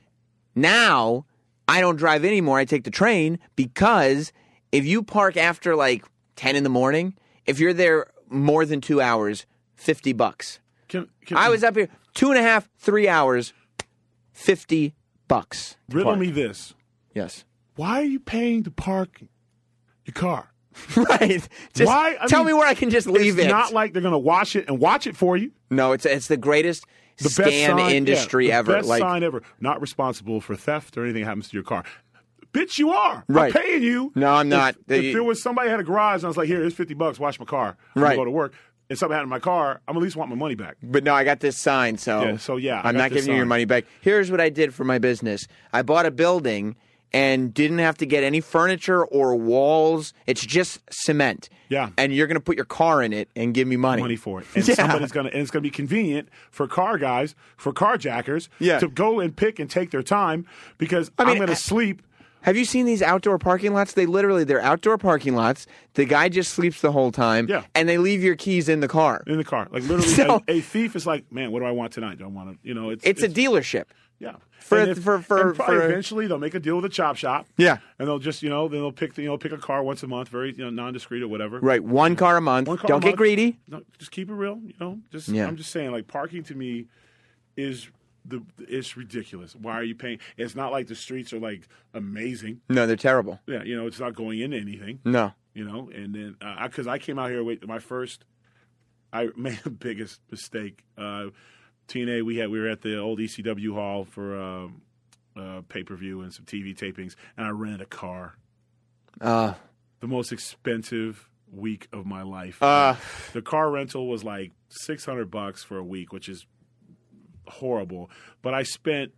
Now, I don't drive anymore. I take the train, because if you park after like ten in the morning, if you're there more than two hours, fifty bucks. Can, can, I was up here two and a half, three hours, fifty bucks. riddle me this. Yes. Why are you paying to park your car? Right. Just Why? I tell mean, me where I can just leave it's it. not like they're going to wash it and watch it for you. No, it's it's the greatest The best scam sign, industry yeah, the ever. Best like, sign ever. Not responsible for theft or anything that happens to your car. Bitch, you are. Right. I'm paying you. No, I'm not. If, The- if there was somebody had a garage and I was like, here, here's fifty bucks, wash my car. I'm Right. gonna go to work. And something happened to my car, I'm at least want my money back. But no, I got this sign, so, Yeah, so yeah, I I'm got not this giving you your sign. money back. Here's what I did for my business. I bought a building and didn't have to get any furniture or walls. It's just cement. Yeah. And you're going to put your car in it and give me money. Money for it. And Yeah. somebody's gonna and it's gonna be convenient for car guys, for carjackers, Yeah. to go and pick and take their time, because I mean, I'm gonna I- sleep. Have you seen these outdoor parking lots? They literally, they're outdoor parking lots. The guy just sleeps the whole time. Yeah. And they leave your keys in the car. In the car. Like, literally, So- a, a thief is like, man, what do I want tonight? Do I want to, you know, it's... It's, a dealership. Yeah. For- And for- for- and probably for- eventually they'll make a deal with a chop shop. Yeah. And they'll just, you know, then they'll pick, you know, pick a car once a month, very, you know, non-discreet or whatever. Right. One car a month. One car Don't a get month. greedy. No, just keep it real, you know. Just Yeah. I'm just saying, like, parking to me is the it's ridiculous. Why are you paying? It's not like the streets are like amazing. No, they're terrible. Yeah, you know, it's not going into anything. No. You know, and then because I, I came out here with my first, I made the biggest mistake. Uh, T N A, we had we were at the old E C W hall for um, uh, pay per view and some T V tapings, and I rented a car. Uh, The most expensive week of my life. Uh. the car rental was like six hundred bucks for a week, which is horrible. But I spent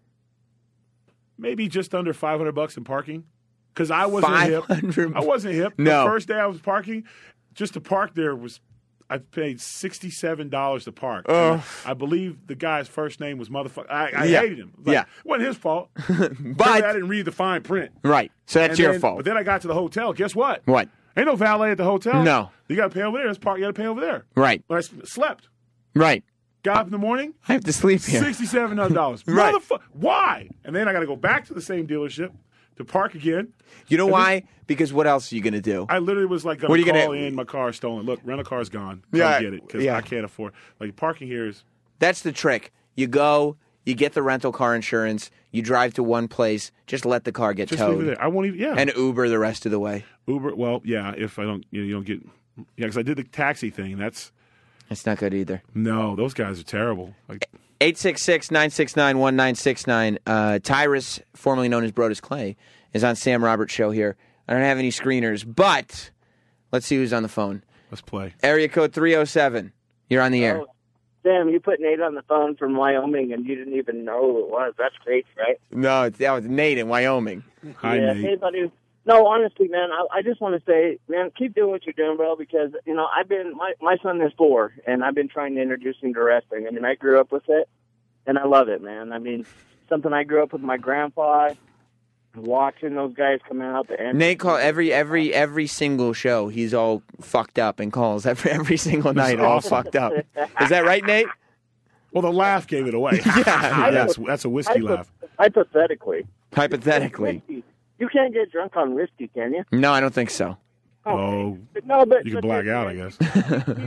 maybe just under five hundred bucks in parking because I wasn't hip. five hundred I wasn't hip. No. The first day I was parking, just to park there was. I paid sixty-seven dollars to park. Ugh. I believe the guy's first name was motherfucker. I, I Yeah. hated him. Like, Yeah. It wasn't his fault. But- I didn't read the fine print. right. So that's And your then- fault. But then I got to the hotel. Guess what? What? Ain't no valet at the hotel. No. You got to pay over there. It's park. You got to pay over there. Right. But I s- slept. Right. Got up in the morning. I have to sleep here. Sixty-seven dollars. Right. Motherfucker. Why? And then I got to go back to the same dealership to park again. You know And why? Because what else are you going to do? I literally was like, What going are to you call gonna- in. My car is stolen. Look, rental car's gone. Come Yeah, get it because yeah. I can't afford. Like parking here is. That's the trick. You go, you get the rental car insurance, you drive to one place, just let the car get Just leave it towed, there. I won't even. Yeah. and Uber the rest of the way. Uber. Well, yeah. If I don't, you, know, you don't get. Yeah, because I did the taxi thing. That's It's not good either. no. Those guys are terrible. Like, eight six six, nine six nine, one nine six nine. Uh, Tyrus, formerly known as Brodus Clay, is on Sam Roberts' show here. I don't have any screeners, but let's see who's on the phone. let's play. Area code three oh seven. You're on the air. Sam, you put Nate on the phone from Wyoming, and you didn't even know who it was. That's crazy, right? No, that was Nate in Wyoming. Hi, yeah, Nate. Hey, buddy. No, honestly, man, I, I just want to say, man, keep doing what you're doing, bro, because, you know, I've been, my, my son is four, and I've been trying to introduce him to wrestling. I mean, I grew up with it, and I love it, man. I mean, something I grew up with my grandpa, watching those guys come out. The Nate call every every every single show. He's all fucked up and calls every every single night, all fucked up. Is that right, Nate? Well, the laugh gave it away. Yeah, that's, that's a whiskey Hypo- laugh. Hypothetically. Hypothetically. You can't get drunk on whiskey, can you? No, I don't think so. Oh, But no, but you can but black there's- out, I guess.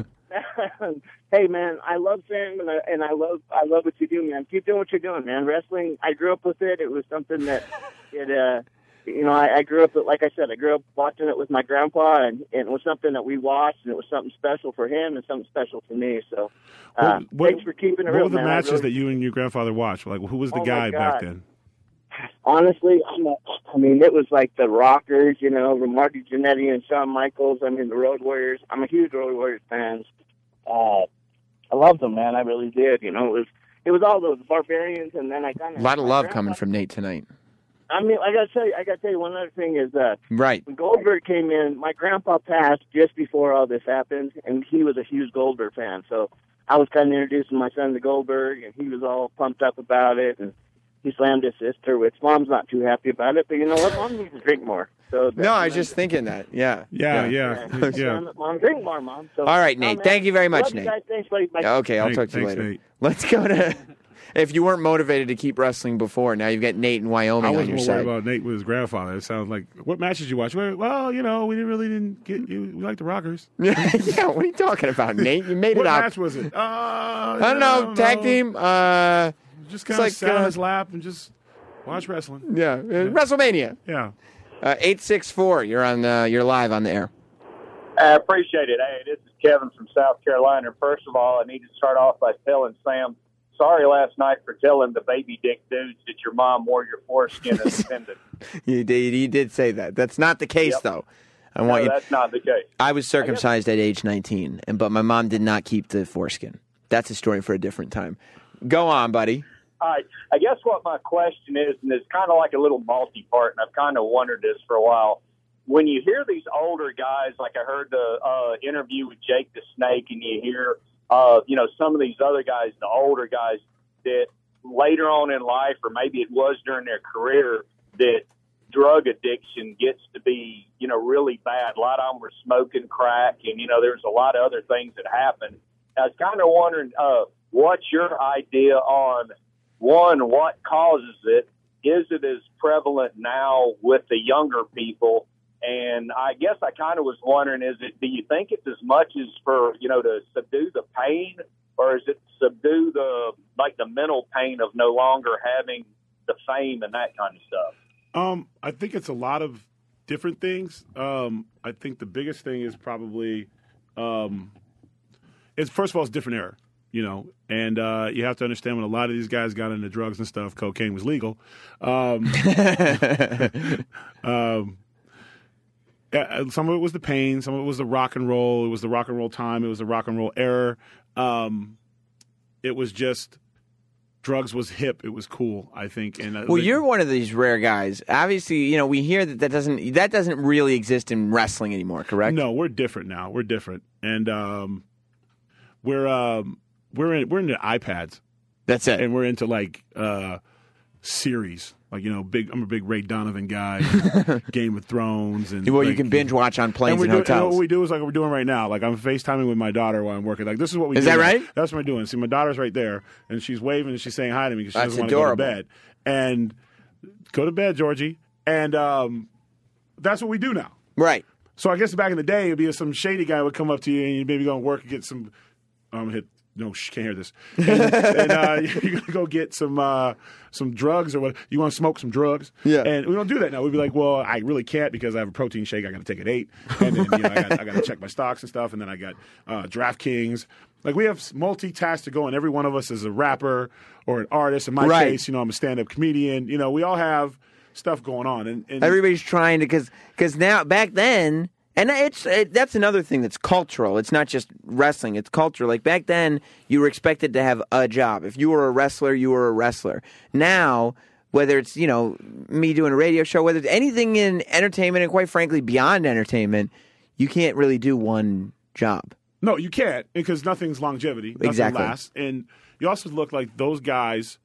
Hey, man, I love Sam, and I, and I love I love what you do, man. Keep doing what you're doing, man. Wrestling, I grew up with it. It was something that, it, uh, you know, I, I grew up, like I said, I grew up watching it with my grandpa, and, and it was something that we watched, and it was something special for him and something special for me. So, uh, What- what- thanks for keeping it What real, were the man. I matches really- that you and your grandfather watched? Like, who was the Oh, my guy back God. then? Honestly, I'm a, I mean, it was like the Rockers, you know, the Marty Jannetty and Shawn Michaels. I mean, the Road Warriors. I'm a huge Road Warriors fan. Uh, I loved them, man. I really did. You know, it was it was all those Barbarians, and then I kind A of lot of love coming from Nate tonight. I mean, I gotta tell you, I gotta tell you one other thing is uh, Right. when Goldberg came in, my grandpa passed just before all this happened, and he was a huge Goldberg fan. So I was kind of introducing my son to Goldberg, and he was all pumped up about it, and he slammed his sister, which Mom's not too happy about it, but you know what? Mom needs to drink more. So No, I was just thinking that. Yeah. Yeah, yeah, yeah. yeah. Mom, drink more, Mom. So, All right, no, Nate. man. Thank you very much, Love you Nate. guys. Thanks, buddy. Bye. Okay, I'll Thank- talk to you thanks, later. Nate. Let's go to. If you weren't motivated to keep wrestling before, now you've got Nate in I Wyoming on wasn't your more side. worried about Nate with his grandfather. It sounds like, what match did you watch? Well, you know, we didn't really didn't get you. We like the Rockers. yeah, what are you talking about, Nate? You made What it up. match was it? Uh, I I don't know. Tag team. Uh, Just kind of like, sit on uh, his lap and just watch wrestling. yeah, uh, WrestleMania. Yeah. Uh, eight six four. You're on. Uh, you're live on the air. I appreciate it. Hey, this is Kevin from South Carolina. First of all, I need to start off by telling Sam, sorry last night for telling the baby dick dudes that your mom wore your foreskin as a pendant. You did. You did say that. That's not the case, Yep. though. I No, want you. that's not the case. I was circumcised at age nineteen, and but my mom did not keep the foreskin. That's a story for a different time. Go on, buddy. All right. I guess what my question is, and it's kind of like a little multi-part, and I've kind of wondered this for a while. When you hear these older guys, like I heard the uh, interview with Jake the Snake, and you hear, uh, you know, some of these other guys, the older guys, that later on in life, or maybe it was during their career, that drug addiction gets to be, you know, really bad. A lot of them were smoking crack, and, you know, there's a lot of other things that happened. I was kind of wondering, uh, what's your idea on, one, what causes it? Is it as prevalent now with the younger people? And I guess I kind of was wondering, is it, do you think it's as much as for, you know, to subdue the pain, or is it subdue the, like the mental pain of no longer having the fame and that kind of stuff? Um, I think it's a lot of different things. Um, I think the biggest thing is probably, um, it's first of all, it's different era, you know, and uh, you have to understand when a lot of these guys got into drugs and stuff, cocaine was legal. Um, um, uh, some of it was the pain, some of it was the rock and roll. It was the rock and roll time. It was the rock and roll era. Um, it was just. Drugs was hip. It was cool, I think. And uh, Well, the- you're one of these rare guys. Obviously, you know we hear that that doesn't that doesn't really exist in wrestling anymore. Correct? No, we're different now. We're different, and um, we're um, we're in, we're into iPads, That's it. and we're into like uh, series. Like you know, big. I'm a big Ray Donovan guy. Game of Thrones, and well, you like, can binge watch on And planes we're and doing, you know, hotels. what we do is like what we're doing right now. Like I'm FaceTiming with my daughter while I'm working. Like this is what we Is do. that now. right? That's what we're doing. See, my daughter's right there, and she's waving and she's saying hi to me because she That's doesn't want to go to adorable. bed. And go to bed, Georgie. And um, that's what we do now. Right. So I guess back in the day, it'd be some shady guy would come up to you and you'd maybe go and work and get some. Um, hit no, shh, can't hear this. And, and uh, you're gonna go get some uh, some drugs or what? You want to smoke some drugs? Yeah. And we don't do that now. We'd be like, well, I really can't because I have a protein shake. I got to take at eight, and then you know, I got I got to check my stocks and stuff, and then I got uh, DraftKings. Like we have multi-tasks to go, and every one of us is a rapper or an artist. In my Right. case, you know, I'm a stand-up comedian. You know, we all have stuff going on, and, and Everybody's trying to because because now back then And it's it, that's another thing that's cultural. It's not just wrestling. It's culture. Like back then, you were expected to have a job. If you were a wrestler, you were a wrestler. Now, whether it's, you know, me doing a radio show, whether it's anything in entertainment and quite frankly beyond entertainment, you can't really do one job. No, you can't because nothing's longevity. Nothing Exactly. lasts. And you also look like those guys,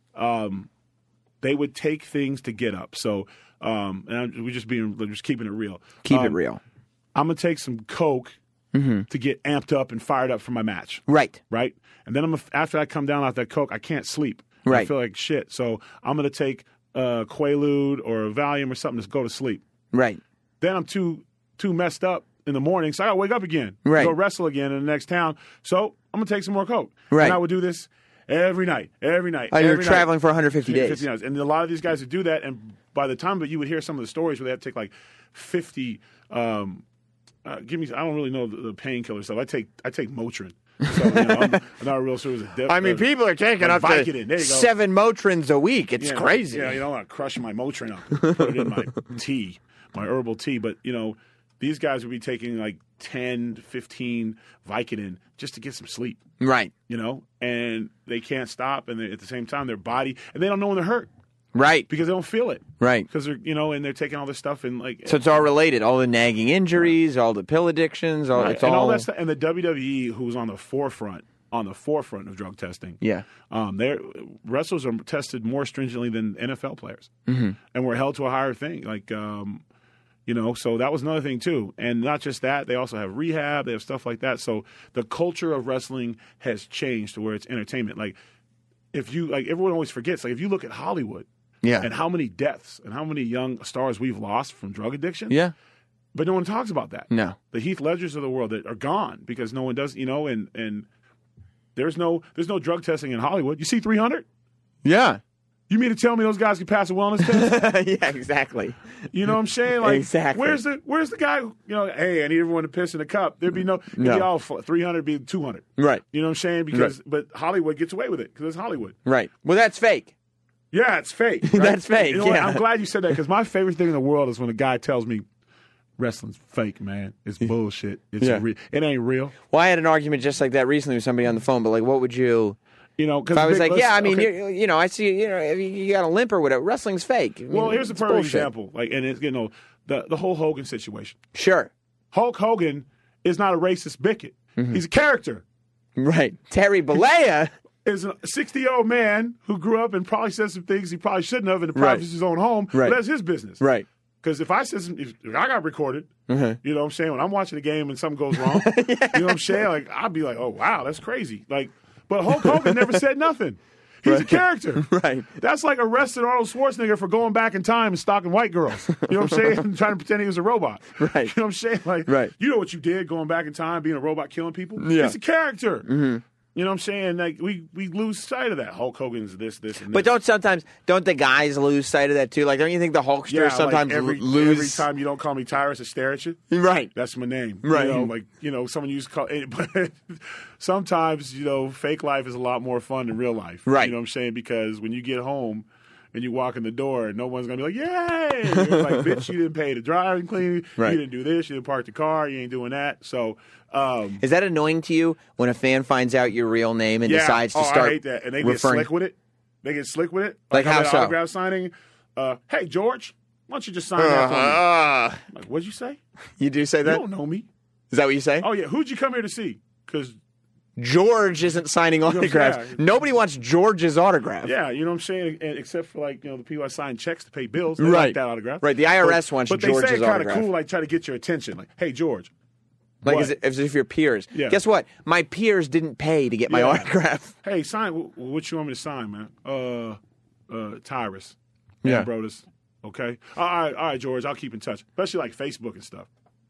um, they would take things to get up. So um, and I'm, we're just being, we're just keeping it real. Keep um, it real. I'm going to take some Coke mm-hmm. to get amped up and fired up for my match. Right. Right? And then I'm gonna, after I come down off that Coke, I can't sleep. Right. I feel like shit. So I'm going to take uh, Quaalude or Valium or something to go to sleep. Right. Then I'm too too messed up in the morning, so I got to wake up again. Right. Go wrestle again in the next town. So I'm going to take some more Coke. Right. And I would do this every night, every night. Oh, you're every traveling night. for one hundred fifty days. fifty nights. And a lot of these guys would do that, and by the time that you would hear some of the stories where they have to take like fifty um, Uh, give me. I don't really know the, the painkiller stuff. I take. I take Motrin. So you know, I'm, I'm not real sure. It was a dip, I mean, uh, people are taking like up Vicodin. to There you go. seven Motrins a week. It's Yeah, crazy. Yeah, you know, I crush my Motrin up, put it in my tea, my herbal tea. But you know, these guys would be taking like ten, fifteen Vicodin just to get some sleep. Right. You know, and they can't stop, and they, at the same time, their body, and they don't know when they're hurt Right. because they don't feel it. Right. Because they're, you know, and they're taking all this stuff and like. So it's all related. All the nagging injuries, all the pill addictions, all Right. it's and all, all that stuff, and the W W E, who's on the forefront, on the forefront of drug testing. Yeah. Um, they're wrestlers are tested more stringently than N F L players, mm-hmm. and we're held to a higher thing. Like, um, you know, so that was another thing too. And not just that, they also have rehab. They have stuff like that. So the culture of wrestling has changed to where it's entertainment. Like, if you like, everyone always forgets. Like, if you look at Hollywood. Yeah. And how many deaths and how many young stars we've lost from drug addiction. Yeah. But no one talks about that. No. The Heath Ledgers of the world that are gone because no one does, you know, and and there's no there's no drug testing in Hollywood. You see three hundred? Yeah. You mean to tell me those guys can pass a wellness test? Yeah, exactly. You know what I'm saying? Like, Exactly. Where's the where's the guy? Who, you know, hey, I need everyone to piss in a cup. There'd be no, it'd No. be all three hundred, be two hundred. Right. You know what I'm saying? Because but Hollywood gets away with it because it's Hollywood. Right. Well, that's fake. Yeah, it's fake. Right? That's fake, You know what? yeah. I'm glad you said that because my favorite thing in the world is when a guy tells me wrestling's fake, man. It's bullshit. It's Yeah. re- it ain't real. Well, I had an argument just like that recently with somebody on the phone, but like, what would you... You know, because If I was like, yeah, I mean, okay. you, you know, I see, you know, if you, you got a limp or whatever. Wrestling's fake. I mean, Well, here's a it's perfect bullshit. example. Like, and it's, you know, the the whole Hogan situation. Sure. Hulk Hogan is not a racist bigot. Mm-hmm. He's a character. Right. Terry Bollea. Is a sixty-year-old man who grew up and probably said some things he probably shouldn't have in the Right. privacy of his own home. Right. But that's his business. Right. Because if I said some, if, if I got recorded, Mm-hmm. you know what I'm saying? When I'm watching the game and something goes wrong, you know what I'm saying? Like, I'd be like, oh, wow, that's crazy. Like, but Hulk Hogan never said nothing. He's Right. a character. Right. That's like arresting Arnold Schwarzenegger for going back in time and stalking white girls. You know what I'm saying? And trying to pretend he was a robot. Right. You know what I'm saying? Like, Right. you know what you did going back in time, being a robot, killing people? Yeah. It's a character. Mm-hmm. You know what I'm saying? Like, we, we lose sight of that. Hulk Hogan's this, this, and this. But don't sometimes, don't the guys lose sight of that too? Like, don't you think the Hulksters yeah, sometimes like every, l- lose? every time you don't call me Tyrus, I stare at you. Right. That's my name. Right. You know, like, you know, someone used to call it, but sometimes, you know, fake life is a lot more fun than real life. Right. You know what I'm saying? Because when you get home and you walk in the door, no one's going to be like, yay! You're like, bitch, you didn't pay the driving cleaning. Right. You didn't do this. You didn't park the car. You ain't doing that. So, um, Is that annoying to you when a fan finds out your real name and yeah. decides to oh, start I hate that. And they referring? get slick with it. They get slick with it. Like how I'm at so? Autograph signing. Uh, hey, George, why don't you just sign that for me? Uh, I'm like, what'd you say? you do say You that? don't know me. Is that what you say? Oh, yeah. Who'd you come here to see? Because George isn't signing autographs. yeah. Nobody wants George's autograph. yeah, you know what I'm saying? And except for, like, you know, the people I sign checks to pay bills. They Right. like that autograph. Right, the I R S but, wants but George's they say it kind of autograph. cool, like, try to get your attention. Like, hey, George. Like what? as, as if you're peers. Yeah. Guess what? My peers didn't pay to get my Yeah. autograph. Hey, sign. wh- What you want me to sign, man? Uh, uh, Tyrus. Yeah. Brodus. Okay? All right, all right, George. I'll keep in touch. Especially, like, Facebook and stuff.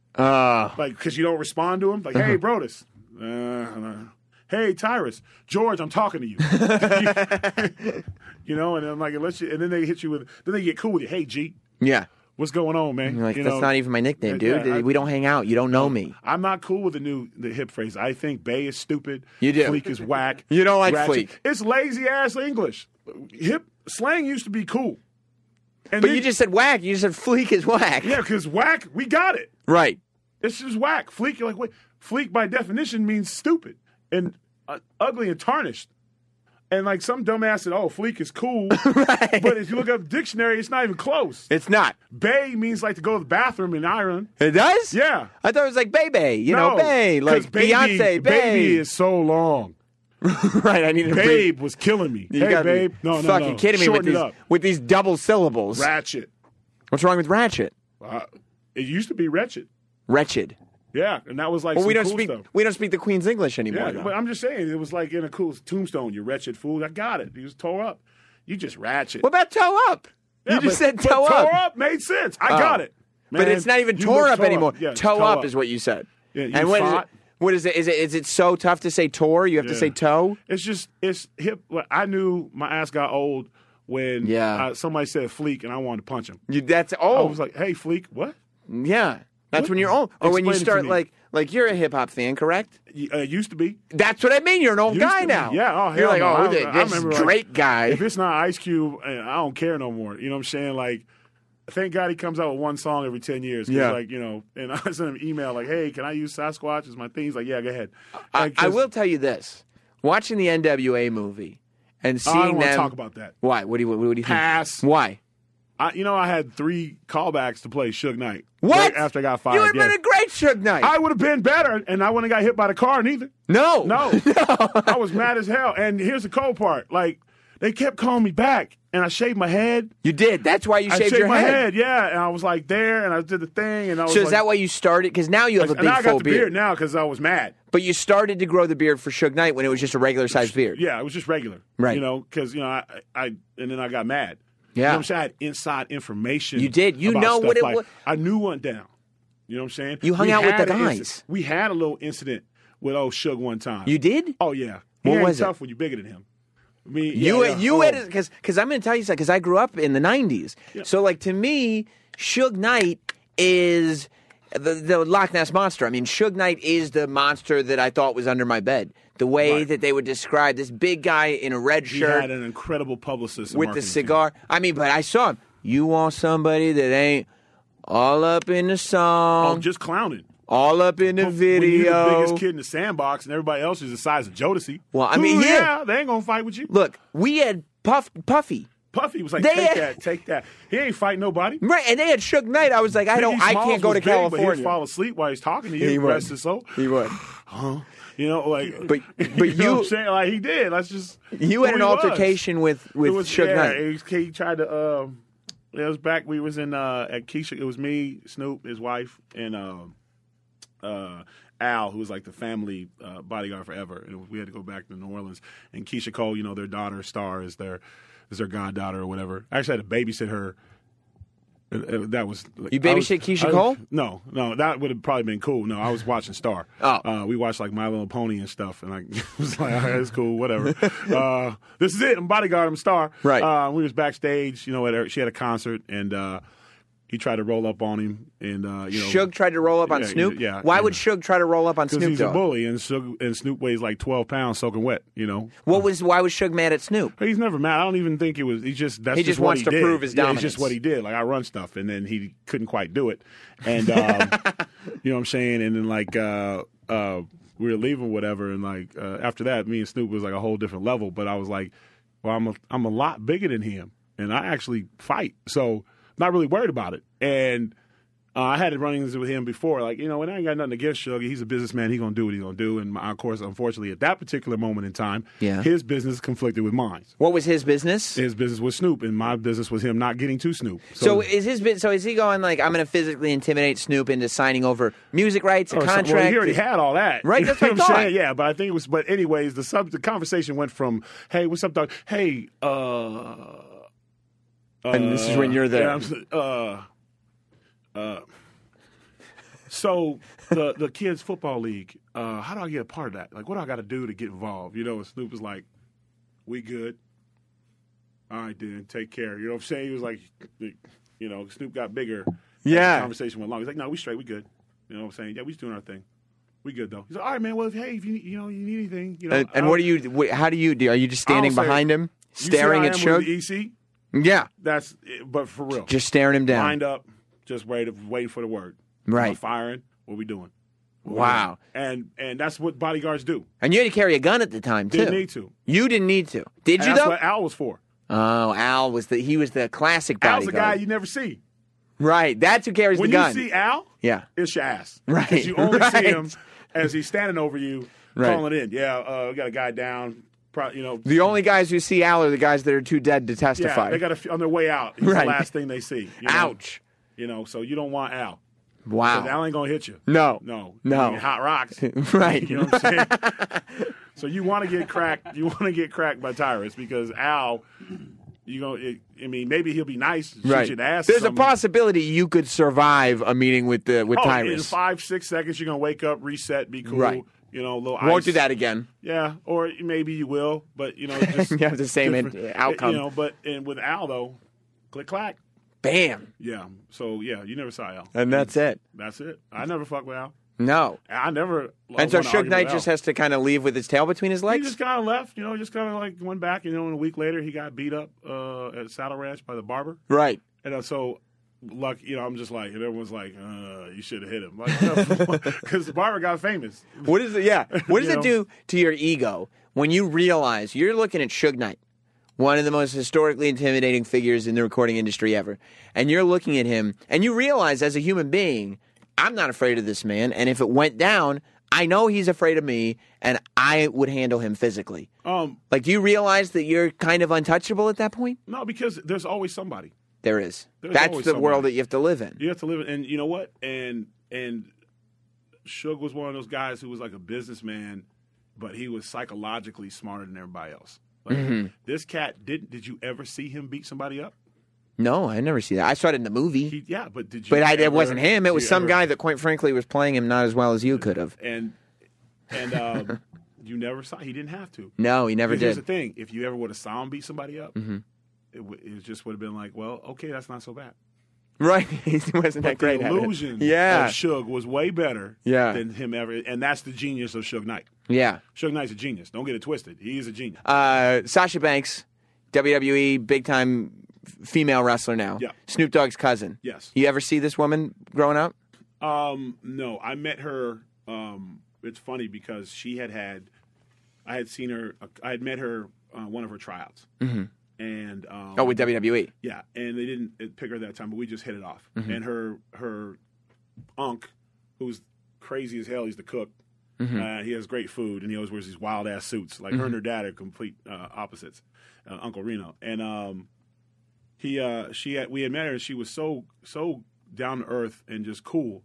Uh, Like, because you don't respond to them. Like, hey, Brodus. Uh, uh, hey, Tyrus. George, I'm talking to you. You know, and I'm like, unless you, and then they hit you with, then they get cool with you. Hey, G, yeah. what's going on, man? You're like, you that's know, not even my nickname, Yeah, dude. I- we don't hang out. You don't know me. I'm not cool with the new the hip phrase. I think Bay is stupid. You do. Fleek is whack. You don't like ratchet. Fleek. It's lazy ass English. Hip slang used to be cool. And But then- you just said whack. You just said fleek is whack. yeah, because whack, we got it. Right. It's just whack. Fleek, you're like, wait. Fleek by definition means stupid and uh, ugly and tarnished. And like some dumbass said, oh, fleek is cool. Right. But if you look up dictionary, it's not even close. It's not. Bae means like to go to the bathroom in Ireland. It does? Yeah. I thought it was like baby, you no, know, bae, like baby, Beyonce, babe. Baby is so long. Right, I need to Babe read. was killing me. You hey, gotta babe. be No, no, fucking no. kidding me Shorten with it these, up. with these double syllables. Ratchet. What's wrong with ratchet? Uh, it used to be wretched. Wretched. Yeah, and that was like Well, some we don't cool speak. stuff. We don't speak the Queen's English anymore. Yeah, though. but I'm just saying, it was like in a cool tombstone, you wretched fool. I got it. He was tore up. You just ratchet. What about toe up? Yeah, you just but, said but toe up. Toe up made sense. I Oh. got it. But Man, it's not even you tore look up toe anymore. Yeah, toe, toe up, up is what you said. Yeah, you and what is it? fought. What is it? Is it? Is it so tough to say tore? You have to Yeah. say toe. It's just it's hip. Well, I knew my ass got old when Yeah. uh, somebody said fleek and I wanted to punch him. You, that's I oh was like, hey, fleek, what? yeah. That's What? when you're old, or when you Explain it to start me. like like you're a hip hop fan, correct? Uh, it used to be. That's what I mean. You're an old Used guy to be. now. Yeah. Oh, hell you're like no. oh, I, this I remember, like, Drake guy. If it's not Ice Cube, uh, I don't care no more. You know what I'm saying? Like, thank God he comes out with one song every ten years. 'Cause, Yeah. Like, you know, and I sent him an email like, hey, can I use Sasquatch as my thing? He's like, yeah, go ahead. I, Like, I 'cause- will tell you this: watching the N W A movie and Oh, I seeing don't want to them. talk about that. Why? What do you? What, what do you think? Pass. Why? I, you know, I had three callbacks to play Suge Knight. What? Right after I got fired. You would have yeah. been a great Suge Knight. I would have been better, and I wouldn't have got hit by the car neither. no, No. I was mad as hell. And here's the cold part. Like, they kept calling me back, and I shaved my head. you did. That's why you I shaved shaved your my head. head. yeah. And I was like there, and I did the thing, and I was So like, is that why you started? Because now you have a and big now I got full the beard, beard. now because I was mad. But you started to grow the beard for Suge Knight when it was just a regular sized beard. Yeah, it was just regular. Right. You know, because, you know, I, I, and then I got mad. You Yeah. know what I'm saying? I had inside information. You did. You about know stuff. what it like, was- I knew what went down. You know what I'm saying? You hung We out with had the an guys. incident. We had a little incident with old Suge one time. You did? Oh, yeah. He What ain't was it? tough when you're bigger than him. I mean, You yeah, yeah. you oh. had because because I'm going to tell you something because I grew up in the nineties. So like to me, Suge Knight is the the Loch Ness monster. I mean, Suge Knight is the monster that I thought was under my bed. The way Right. that they would describe this big guy in a red He shirt had an incredible publicist and with the marketing cigar. I mean, but I saw him. You want somebody that ain't all up in the team. song, Oh, just clowning. all up in the When you're the video. biggest kid in the sandbox and everybody else is the size of Jodeci. Well, I mean, Ooh, yeah. yeah, they ain't gonna fight with you. Look, we had Puff Puffy. Puffy was like, They- take that, take that. He ain't fighting nobody. Right, and they had Suge Knight. I was like, I don't, Biggie I Smalls can't go was to big, But California. he'd fall asleep while he's talking to you. He would. Rest his soul. He would. You know, like, But- but you, know you- what I'm saying? Like, he did. That's just You had who an he was. altercation with with It was, Suge yeah, Knight. it was- he tried to. Uh, it was back. We was in uh, at Keisha. It was me, Snoop, his wife, and uh, uh, Al, who was like the family uh, bodyguard forever. And we had to go back to New Orleans. And Keisha Cole, you know, their daughter Star is their is their goddaughter or whatever. I actually had to babysit her. Uh, uh, That was like, You I was- babysit Keisha I was- Cole? No, no, that would have probably been cool. No, I was watching Star. Oh. uh, we watched like My Little Pony and stuff, and I was like, all right, it's cool, whatever. uh, this is it. I'm bodyguard. I'm Star. Right. Uh, we was backstage. You know, at her, she had a concert, and uh, he tried to roll up on him, and uh, you know, Suge tried to roll up on Yeah, Snoop. yeah, Why yeah. would Suge try to roll up on because Snoop he's a Dogg? bully, and Suge, and Snoop weighs like twelve pounds, soaking wet. You know. What was? Why was Suge mad at Snoop? He's never mad. I don't even think it was. He just that's He just what wants he to did. prove his Yeah, dominance. it's just what he did. Like I run stuff, and then he couldn't quite do it, and um, you know what I'm saying. And then like uh, uh, we were leaving, whatever, and like uh, after that, me and Snoop was like a whole different level. But I was like, well, I'm a, I'm a lot bigger than him, and I actually fight, so I'm not really worried about it. And Uh, I had run-ins with him before, like, you know, and I ain't got nothing against Suge. He's a businessman. He's going to do what he's going to do. And, my, of course, unfortunately, at that particular moment in time, Yeah. his business conflicted with mine. What was his business? His business was Snoop, and my business was him not getting to Snoop. So is his bit? So is he going like I'm going to physically intimidate Snoop into signing over music rights, a Or some- contract? Well, he already had all that. Right, You know that's what I I'm thought. saying? Yeah, but I think it was, but anyways, the sub, the conversation went from, hey, what's up, dog? Hey, uh... And this is when you're there. Yeah, I'm, s- uh... Uh... So the the kids football league, uh, how do I get a part of that? Like, what do I got to do to get involved? You know, and Snoop was like, "We good? All right, then take care." You know what I'm saying? He was like, you know, Snoop got bigger. as Yeah. the conversation went long. He's like, "No, we straight, we good." You know what I'm saying? Yeah, we just doing our thing. We good though. He's like, "All right, man. Well, if, hey, if you you know you need anything, you know." And, and I'll- what do you? wh- How do you do? Are you just I don't standing say- behind him, You see staring how I at am with Suge? the E C? Yeah, That's but for real. just staring him down. Lined up, just waiting, waiting for the word. Right. Am I firing? What we doing? What Wow. we doing? And and that's what bodyguards do. And you had to carry a gun at the time, too. Didn't need to. You didn't need to. Did And you, that's though? what Al was for. Oh, Al was the he was the classic Al's bodyguard. the guy you never see. Right. That's who carries When the gun. you see Al, yeah. it's your ass. Right. Because you only right. see him as he's standing over you, Right. calling in. Yeah, uh, we got a guy down. Pro, you know, The only guys who see Al are the guys that are too dead to yeah, testify. they got a, on their way out. He's Right. the last thing they see. You know? Ouch. You know, so you don't want Al. Wow. 'Cause Al ain't gonna hit you. No. No. No. I mean, hot rocks. Right. You know what I'm saying? So you want to get cracked. You want to get cracked by Tyrus because Al, you know, it, I mean, maybe he'll be nice, shoot Right. you in the ass. There's a something. possibility you could survive a meeting with the with Oh, in Tyrus. five, six seconds, you're gonna wake up, reset, be cool. Right. You know, a little Won't ice. do that again. Yeah, or maybe you will, but you know, just You have the same different- outcome. You know, but and with Al though, click clack. Bam. Yeah. So yeah, you never saw Al. And that's it. That's it. I never fucked with Al. No. I never. And so wanna Suge argue Knight with just Al. has to kind of leave with his tail between his He legs? just kind of left, you know, just kind of like went back, you know, and a week later he got beat up uh, at Saddle Ranch by the barber. Right. And uh, so, luck, you know, I'm just like, and everyone's like, uh, you should have hit him. Because the barber got famous. What is it? Yeah. What does You it know? do to your ego when you realize you're looking at Suge Knight, one of the most historically intimidating figures in the recording industry ever, and you're looking at him and you realize as a human being, I'm not afraid of this man, and if it went down, I know he's afraid of me, and I would handle him physically. Um, Like, do you realize that you're kind of untouchable at that point? no, because there's always somebody. There is. There's That's always the somebody. world that you have to live in. You have to live it, and you know what? And and Suge was one of those guys who was like a businessman, but he was psychologically smarter than everybody else. Like, Mm-hmm. This cat didn't. Did you ever see him beat somebody up? No, I never see that. I saw it in the movie. He, yeah, but did you? But I, it ever- wasn't him. It did was you some ever- guy that, quite frankly, was playing him not as well as you could have. And and um, you never saw. He didn't have to. No, he never Because here's the did. thing: if you ever would have saw him beat somebody up, Mm-hmm. it, w- it just would have been like, well, okay, that's not so bad. Right. He wasn't that But great the at it. illusion Yeah. of Suge was way better Yeah. than him ever, and that's the genius of Suge Knight. Yeah. Suge Knight's a genius. Don't get it twisted. He is a genius. Uh, Sasha Banks, W W E, big time female wrestler now. Yeah. Snoop Dogg's cousin. Yes. You ever see this woman growing up? Um, no, I met her. Um, it's funny because she had had, I had seen her. I had met her uh, one of her tryouts, mm-hmm. and um, Oh, with W W E. yeah, and they didn't uh, pick her that time, but we just hit it off. Mm-hmm. And her her unc, who's crazy as hell, he's the cook. Mm-hmm. Uh, he has great food, and he always wears these wild ass suits. Like her and her dad are complete uh, opposites. Uh, Uncle Reno, and um, he uh, she had, we had met her, and she was so so down to earth and just cool.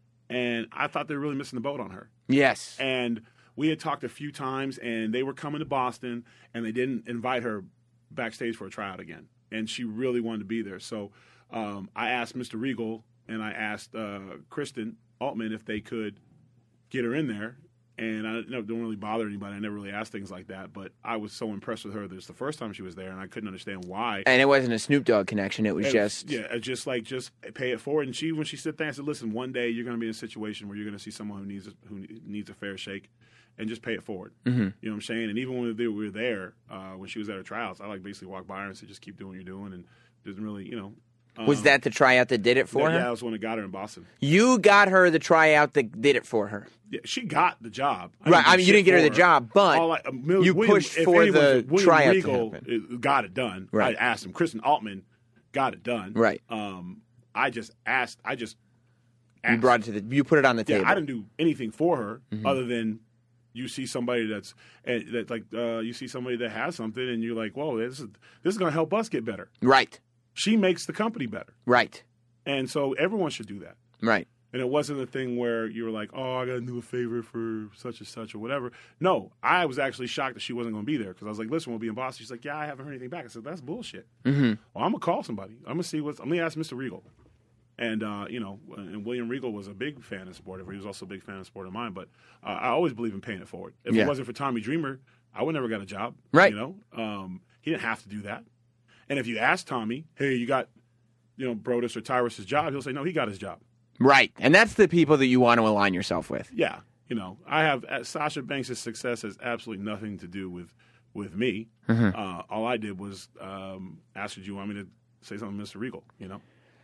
And I thought they were really missing the boat on her. Yes. And we had talked a few times, and they were coming to Boston, and they didn't invite her backstage for a tryout again. And she really wanted to be there. So um, I asked Mister Regal and I asked uh, Kristen Altman if they could get her in there. And I don't really bother anybody. I never really asked things like that. But I was so impressed with her that it's the first time she was there, and I couldn't understand why. And it wasn't a Snoop Dogg connection. It was And, just. yeah, it's just like just pay it forward. And she, when she sit there and said, "Listen, one day you're going to be in a situation where you're going to see someone who needs a, who needs a fair shake, and just pay it forward." Mm-hmm. You know what I'm saying? And even when we were there, uh, when she was at her trials, I like basically walked by her and said, "Just keep doing what you're doing," and didn't really, you know. Um, Was that the tryout that did it for yeah, her? Yeah, that was when I got her in Boston. You got her the tryout that did it for her. Yeah, she got the job. Right, didn't do I mean, you shit didn't get her for the job, but All I- uh, Mil- you William- pushed if for anyone- the William tryout to Regal happen. uh, got it done. Right. I asked him. Kristen Altman got it done. Right. Um, I just asked. I just You asked. brought it to the. You put it on the Yeah, table. I didn't do anything for her Mm-hmm. other than you see somebody that's and that like uh, you see somebody that has something and you're like, whoa, this is this is going to help us get better. Right. She makes the company better, Right. and so everyone should do that. Right. And it wasn't a thing where you were like, oh, I got to do a favor for such and such or whatever. No, I was actually shocked that she wasn't going to be there because I was like, listen, we'll be in Boston. She's like, yeah, I haven't heard anything back. I said, that's bullshit. Mm-hmm. Well, I'm going to call somebody. I'm going to see what's, I'm going to ask Mister Regal. And, uh, you know, and William Regal was a big fan of Sport. He was also a big fan of Sport of mine. But uh, I always believe in paying it forward. If Yeah. it wasn't for Tommy Dreamer, I would never got a job. Right. You know, um, he didn't have to do that. And if you ask Tommy, hey, you got, you know, Brodus or Tyrus's job, he'll say, no, he got his job. Right. And that's the people that you want to align yourself with. Yeah, you know, I have uh, Sasha Banks' success has absolutely nothing to do with with me. Mm-hmm. Uh, all I did was um, ask her, "Do you want me to say something to Mister Regal?" You know.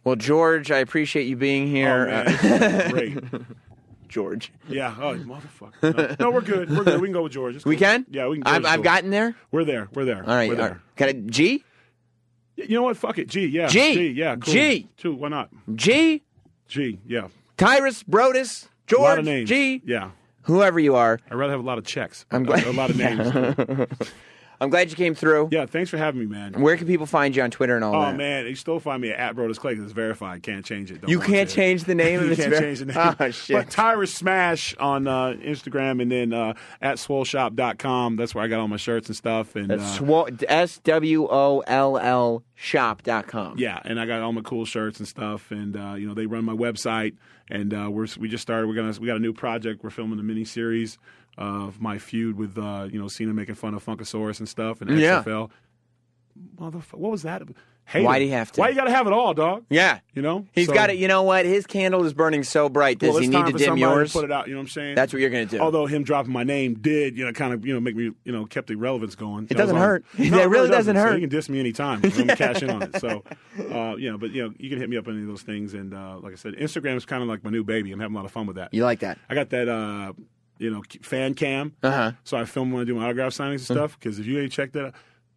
Well, George, I appreciate you being here. Oh, man, this is great. George. Yeah. Oh, motherfucker. No, no, we're good. We're good. We can go with George. It's We cool. can? Yeah, we can go I've, with I've George. gotten there? We're there. We're there. All right. We're all there. right. Can I, G? You know what? Fuck it. G, yeah. G. G, yeah. Cool. G. Two, why not? G? G, yeah. Tyrus, Brodus, George, A lot of names. G? Yeah. Whoever you are. I'd rather have a lot of checks. I'm glad. A lot of names. I'm glad you came through. Yeah, thanks for having me, man. Where can people find you on Twitter and all Oh, that? man, you still find me at Brodus Clay because it's verified. Can't change it. Don't You want can't to. change the name of You it. can't change the name. Oh, shit. But Tyrus Smash on uh, Instagram and then uh, at swole shop dot com. That's where I got all my shirts and stuff. And That's uh, Swole, S W O L L shop dot com. Yeah, and I got all my cool shirts and stuff, and uh, you know they run my website, and uh, we're we just started. We're gonna we got a new project. We're filming a mini series of my feud with uh, you know Cena making fun of Funkasaurus and stuff, and Yeah. X F L. Motherfucker, what was that? Hate Why'd him. he have to? Why you got to have it all, dog? Yeah. You know He's So- got it. You know what? His candle is burning so bright. Does Well, he it's need time to for dim somebody yours? To put it out. You know what I'm saying? That's what you're going to do. Although him dropping my name did, you know, kind of, you know, make me, you know, kept the relevance going. It doesn't hurt. No, It really doesn't So hurt. you can diss me anytime. I'm going to cash in on it. So, uh, you know, but, you know, you can hit me up on any of those things. And uh, like I said, Instagram is kind of like my new baby. I'm having a lot of fun with that. You like that? I got that, uh, you know, fan cam. Uh-huh. So I film when I do my autograph signings and stuff. Because if you ain't checked that out,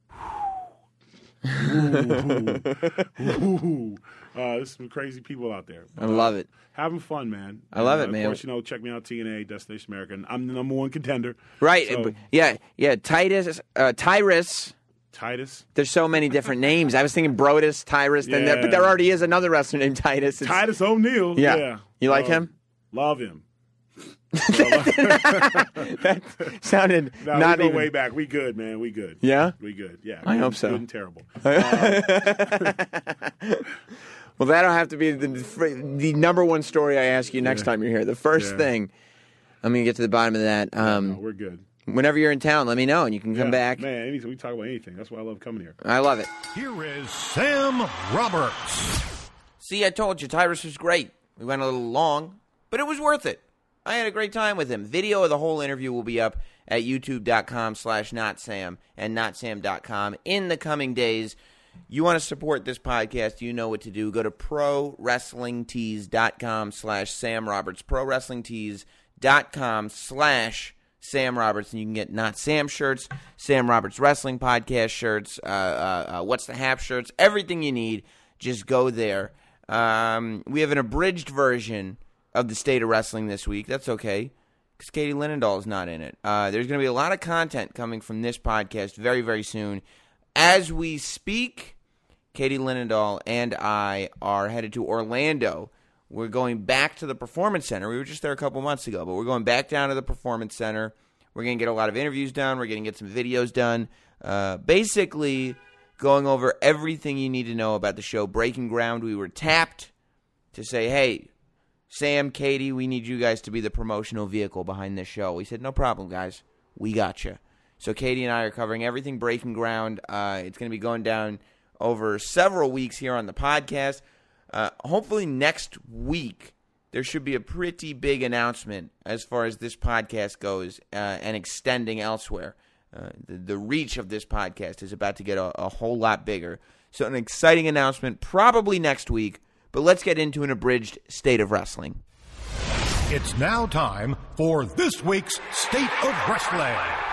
ooh, ooh, ooh. Uh, there's some crazy people out there. I love it. Having fun, man. I love And, it, uh, man. Of course, you know, check me out, T N A, Destination America. I'm the number one contender. Right. So, Yeah. Yeah. Titus, uh, Tyrus. Titus. There's so many different names. I was thinking Brodus, Tyrus, then there, Yeah. but there already is another wrestler named Titus. It's- Titus O'Neil. Yeah. Yeah. You like Uh, him? Love him. That sounded No, not we go even. way back. We good, man. We good. Yeah? We good. Yeah. I good, hope so. Good and terrible. Well, that'll have to be the the number one story I ask you next Yeah. time you're here. The first Yeah. thing, I'm going to get to the bottom of that. No, Um, we're good. whenever you're in town, let me know, and you can come Yeah, back. Man, anything. We talk about anything. That's why I love coming here. I love it. Here is Sam Roberts. See, I told you, Tyrus was great. We went a little long, but it was worth it. I had a great time with him. Video of the whole interview will be up at youtube.com slash notsam and notsam dot com in the coming days. You want to support this podcast, you know what to do. Go to prowrestlingtees.com slash Sam Roberts. prowrestlingtees.com slash Sam Roberts. And you can get Not Sam shirts, Sam Roberts Wrestling Podcast shirts, uh, uh, uh, What's the Hap shirts, everything you need. Just go there. Um, we have an abridged version of the State of Wrestling this week. That's okay, because Katie Linendahl is not in it. Uh, there's going to be a lot of content coming from this podcast very, very soon. As we speak, Katie Linendahl and I are headed to Orlando. We're going back to the Performance Center. We were just there a couple months ago, but we're going back down to the Performance Center. We're going to get a lot of interviews done. We're going to get some videos done. Uh, basically, going over everything you need to know about the show Breaking Ground. We were tapped to say, hey, Sam, Katie, we need you guys to be the promotional vehicle behind this show. We said, no problem, guys. We got you. So Katie and I are covering everything Breaking Ground. Uh, it's going to be going down over several weeks here on the podcast. Uh, hopefully next week there should be a pretty big announcement as far as this podcast goes uh, and extending elsewhere. Uh, the, the reach of this podcast is about to get a, a whole lot bigger. So an exciting announcement probably next week. But let's get into an abridged State of Wrestling. It's now time for this week's State of Wrestling.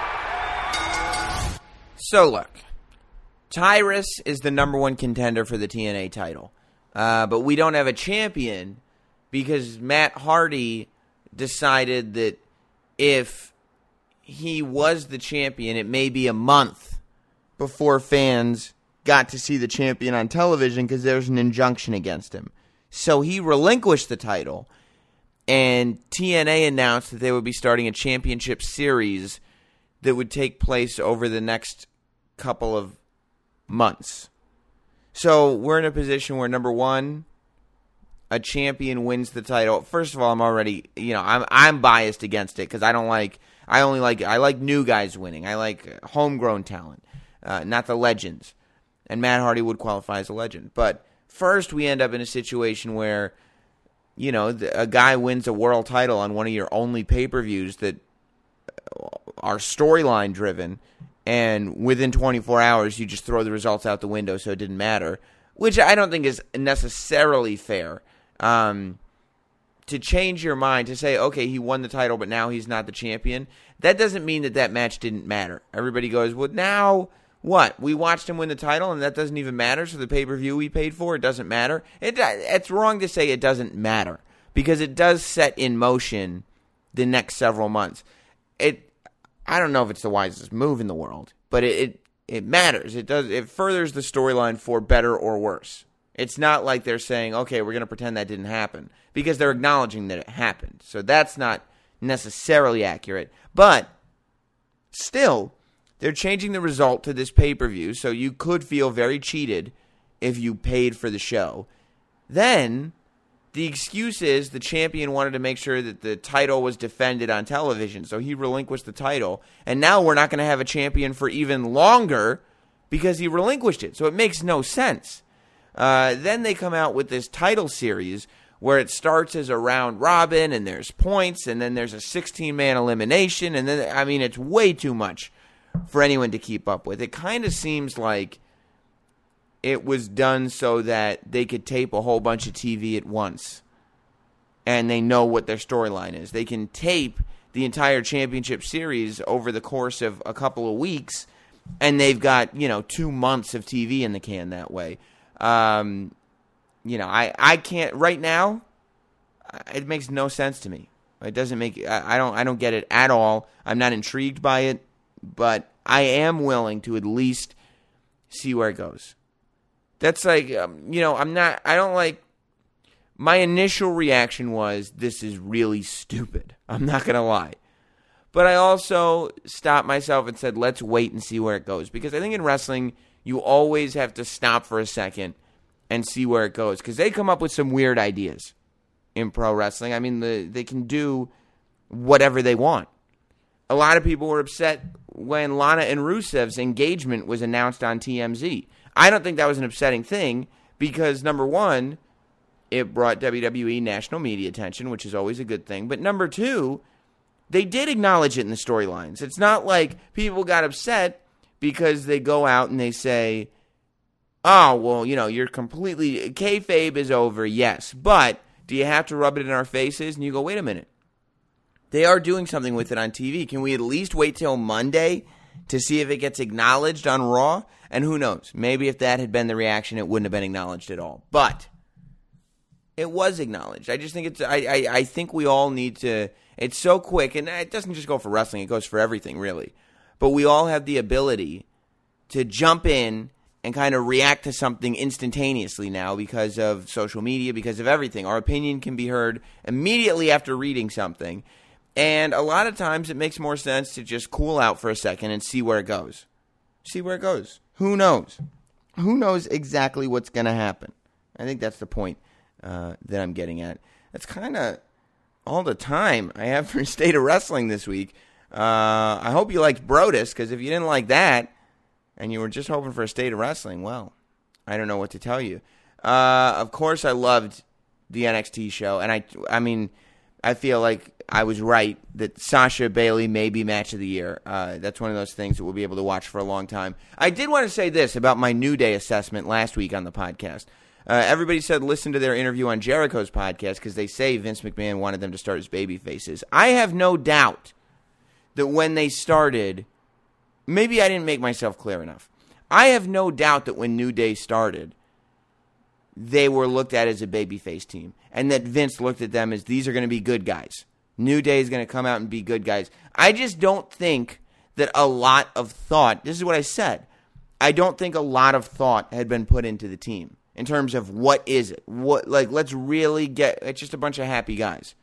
So look, Tyrus is the number one contender for the T N A title. Uh, but we don't have a champion because Matt Hardy decided that if he was the champion, it may be a month before fans got to see the champion on television because there's an injunction against him. So he relinquished the title, and T N A announced that they would be starting a championship series that would take place over the next couple of months. So we're in a position where, number one, a champion wins the title. First of all, I'm already, you know, I'm I'm biased against it because I don't like, I only like, I like new guys winning. I like homegrown talent, uh, not the legends. And Matt Hardy would qualify as a legend. But first, we end up in a situation where, you know, the, a guy wins a world title on one of your only pay-per-views that are storyline driven, and within twenty-four hours, you just throw the results out the window so it didn't matter. which I don't think is necessarily fair. Um, to change your mind, to say, okay, he won the title, but now he's not the champion, that doesn't mean that that match didn't matter. Everybody goes, well, now what? We watched him win the title, and that doesn't even matter, so the pay-per-view we paid for, it doesn't matter. It, it's wrong to say it doesn't matter, because it does set in motion the next several months. It, I don't know if it's the wisest move in the world, but it it, it matters. It does. It furthers the storyline for better or worse. It's not like they're saying, okay, we're going to pretend that didn't happen, because they're acknowledging that it happened. So that's not necessarily accurate. But still, they're changing the result to this pay-per-view, so you could feel very cheated if you paid for the show. Then the excuse is the champion wanted to make sure that the title was defended on television, so he relinquished the title. And now we're not going to have a champion for even longer because he relinquished it. So it makes no sense. Uh, then they come out with this title series where it starts as a round robin and there's points and then there's a sixteen-man elimination. And then, I mean, it's way too much for anyone to keep up with. It kind of seems like it was done so that they could tape a whole bunch of T V at once and they know what their storyline is. They can tape the entire championship series over the course of a couple of weeks and they've got, you know, two months of T V in the can that way. Um, you know, I, I can't right now. It makes no sense to me. It doesn't make. I, I don't. I don't get it at all. I'm not intrigued by it, but I am willing to at least see where it goes. That's like, um, you know, I'm not. I don't like. My initial reaction was, this is really stupid. I'm not gonna lie, but I also stopped myself and said, let's wait and see where it goes, because I think in wrestling, you always have to stop for a second and see where it goes, because they come up with some weird ideas in pro wrestling. I mean, the, they can do whatever they want. A lot of people were upset when Lana and Rusev's engagement was announced on T M Z. I don't think that was an upsetting thing because, number one, it brought W W E national media attention, which is always a good thing. But number two, they did acknowledge it in the storylines. It's not like people got upset because they go out and they say, oh, well, you know, you're completely, kayfabe is over, yes, but do you have to rub it in our faces? And you go, wait a minute. They are doing something with it on T V. Can we at least wait till Monday to see if it gets acknowledged on Raw? And who knows? Maybe if that had been the reaction, it wouldn't have been acknowledged at all. But it was acknowledged. I just think it's, I, I, I think we all need to, it's so quick, and it doesn't just go for wrestling, it goes for everything, really. But we all have the ability to jump in and kind of react to something instantaneously now because of social media, because of everything. Our opinion can be heard immediately after reading something. And a lot of times it makes more sense to just cool out for a second and see where it goes. See where it goes. Who knows? Who knows exactly what's going to happen? I think that's the point uh, that I'm getting at. That's kind of all the time I have for State of Wrestling this week. Uh, I hope you liked Brodus, because if you didn't like that and you were just hoping for a State of Wrestling, well, I don't know what to tell you. Uh, of course, I loved the N X T show, and I, I mean, I feel like I was right that Sasha Bailey may be match of the year. Uh, that's one of those things that we'll be able to watch for a long time. I did want to say this about my New Day assessment last week on the podcast. Uh, everybody said listen to their interview on Jericho's podcast because they say Vince McMahon wanted them to start as baby faces. I have no doubt that when they started, maybe I didn't make myself clear enough. I have no doubt that when New Day started, they were looked at as a babyface team, and that Vince looked at them as these are going to be good guys. New Day is going to come out and be good guys. I just don't think that a lot of thought, this is what I said, I don't think a lot of thought had been put into the team in terms of what is it? What, like, let's really get, it's just a bunch of happy guys.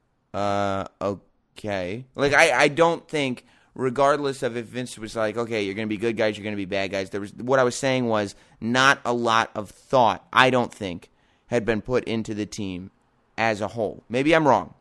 Uh, okay. Like, I, I don't think, regardless of if Vince was like, okay, you're going to be good guys, you're going to be bad guys, there was, what I was saying was not a lot of thought, I don't think, had been put into the team as a whole. Maybe I'm wrong,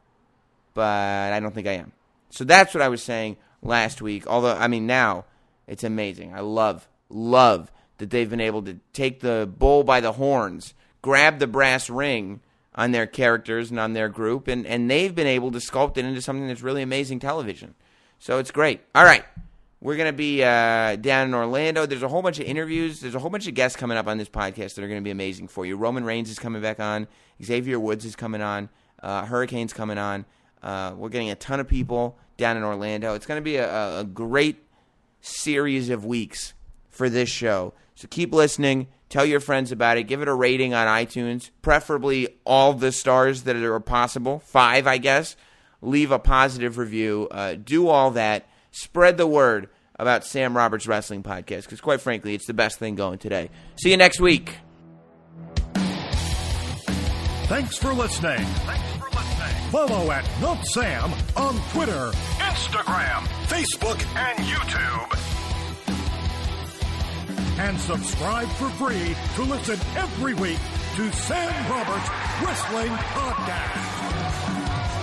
but I don't think I am. So that's what I was saying last week. Although, I mean, now it's amazing. I love, love that they've been able to take the bull by the horns, grab the brass ring on their characters and on their group, and, and they've been able to sculpt it into something that's really amazing television. So it's great. All right. We're going to be uh, down in Orlando. There's a whole bunch of interviews. There's a whole bunch of guests coming up on this podcast that are going to be amazing for you. Roman Reigns is coming back on. Xavier Woods is coming on. Uh, Hurricane's coming on. Uh, we're getting a ton of people down in Orlando. It's going to be a, a great series of weeks for this show. So keep listening. Tell your friends about it. Give it a rating on iTunes, preferably all the stars that are possible. Five, I guess. Leave a positive review. Uh, do all that. Spread the word about Sam Roberts Wrestling Podcast, because quite frankly, it's the best thing going today. See you next week. Thanks for listening. Thanks for listening. Follow at Not Sam on Twitter, Instagram, Facebook, and YouTube. And subscribe for free to listen every week to Sam Roberts Wrestling Podcast.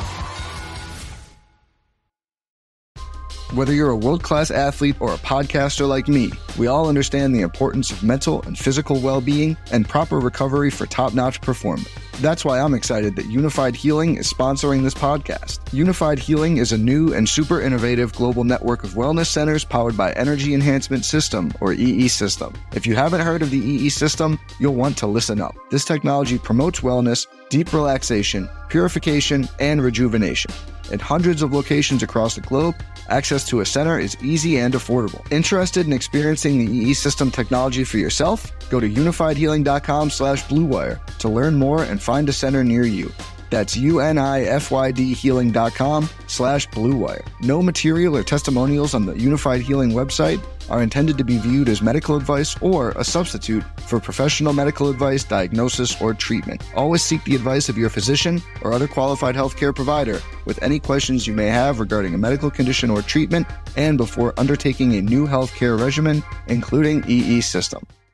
Whether you're a world-class athlete or a podcaster like me, we all understand the importance of mental and physical well-being and proper recovery for top-notch performance. That's why I'm excited that Unified Healing is sponsoring this podcast. Unified Healing is a new and super innovative global network of wellness centers powered by Energy Enhancement System, or E E System. If you haven't heard of the E E System, you'll want to listen up. This technology promotes wellness, deep relaxation, purification, and rejuvenation. At hundreds of locations across the globe, access to a center is easy and affordable. Interested in experiencing the E E System technology for yourself? Go to unified healing dot com slash blue wire to learn more and find a center near you. That's unified healing dot com slash blue wire. No material or testimonials on the Unified Healing website are intended to be viewed as medical advice or a substitute for professional medical advice, diagnosis, or treatment. Always seek the advice of your physician or other qualified healthcare provider with any questions you may have regarding a medical condition or treatment and before undertaking a new healthcare regimen, including E E System.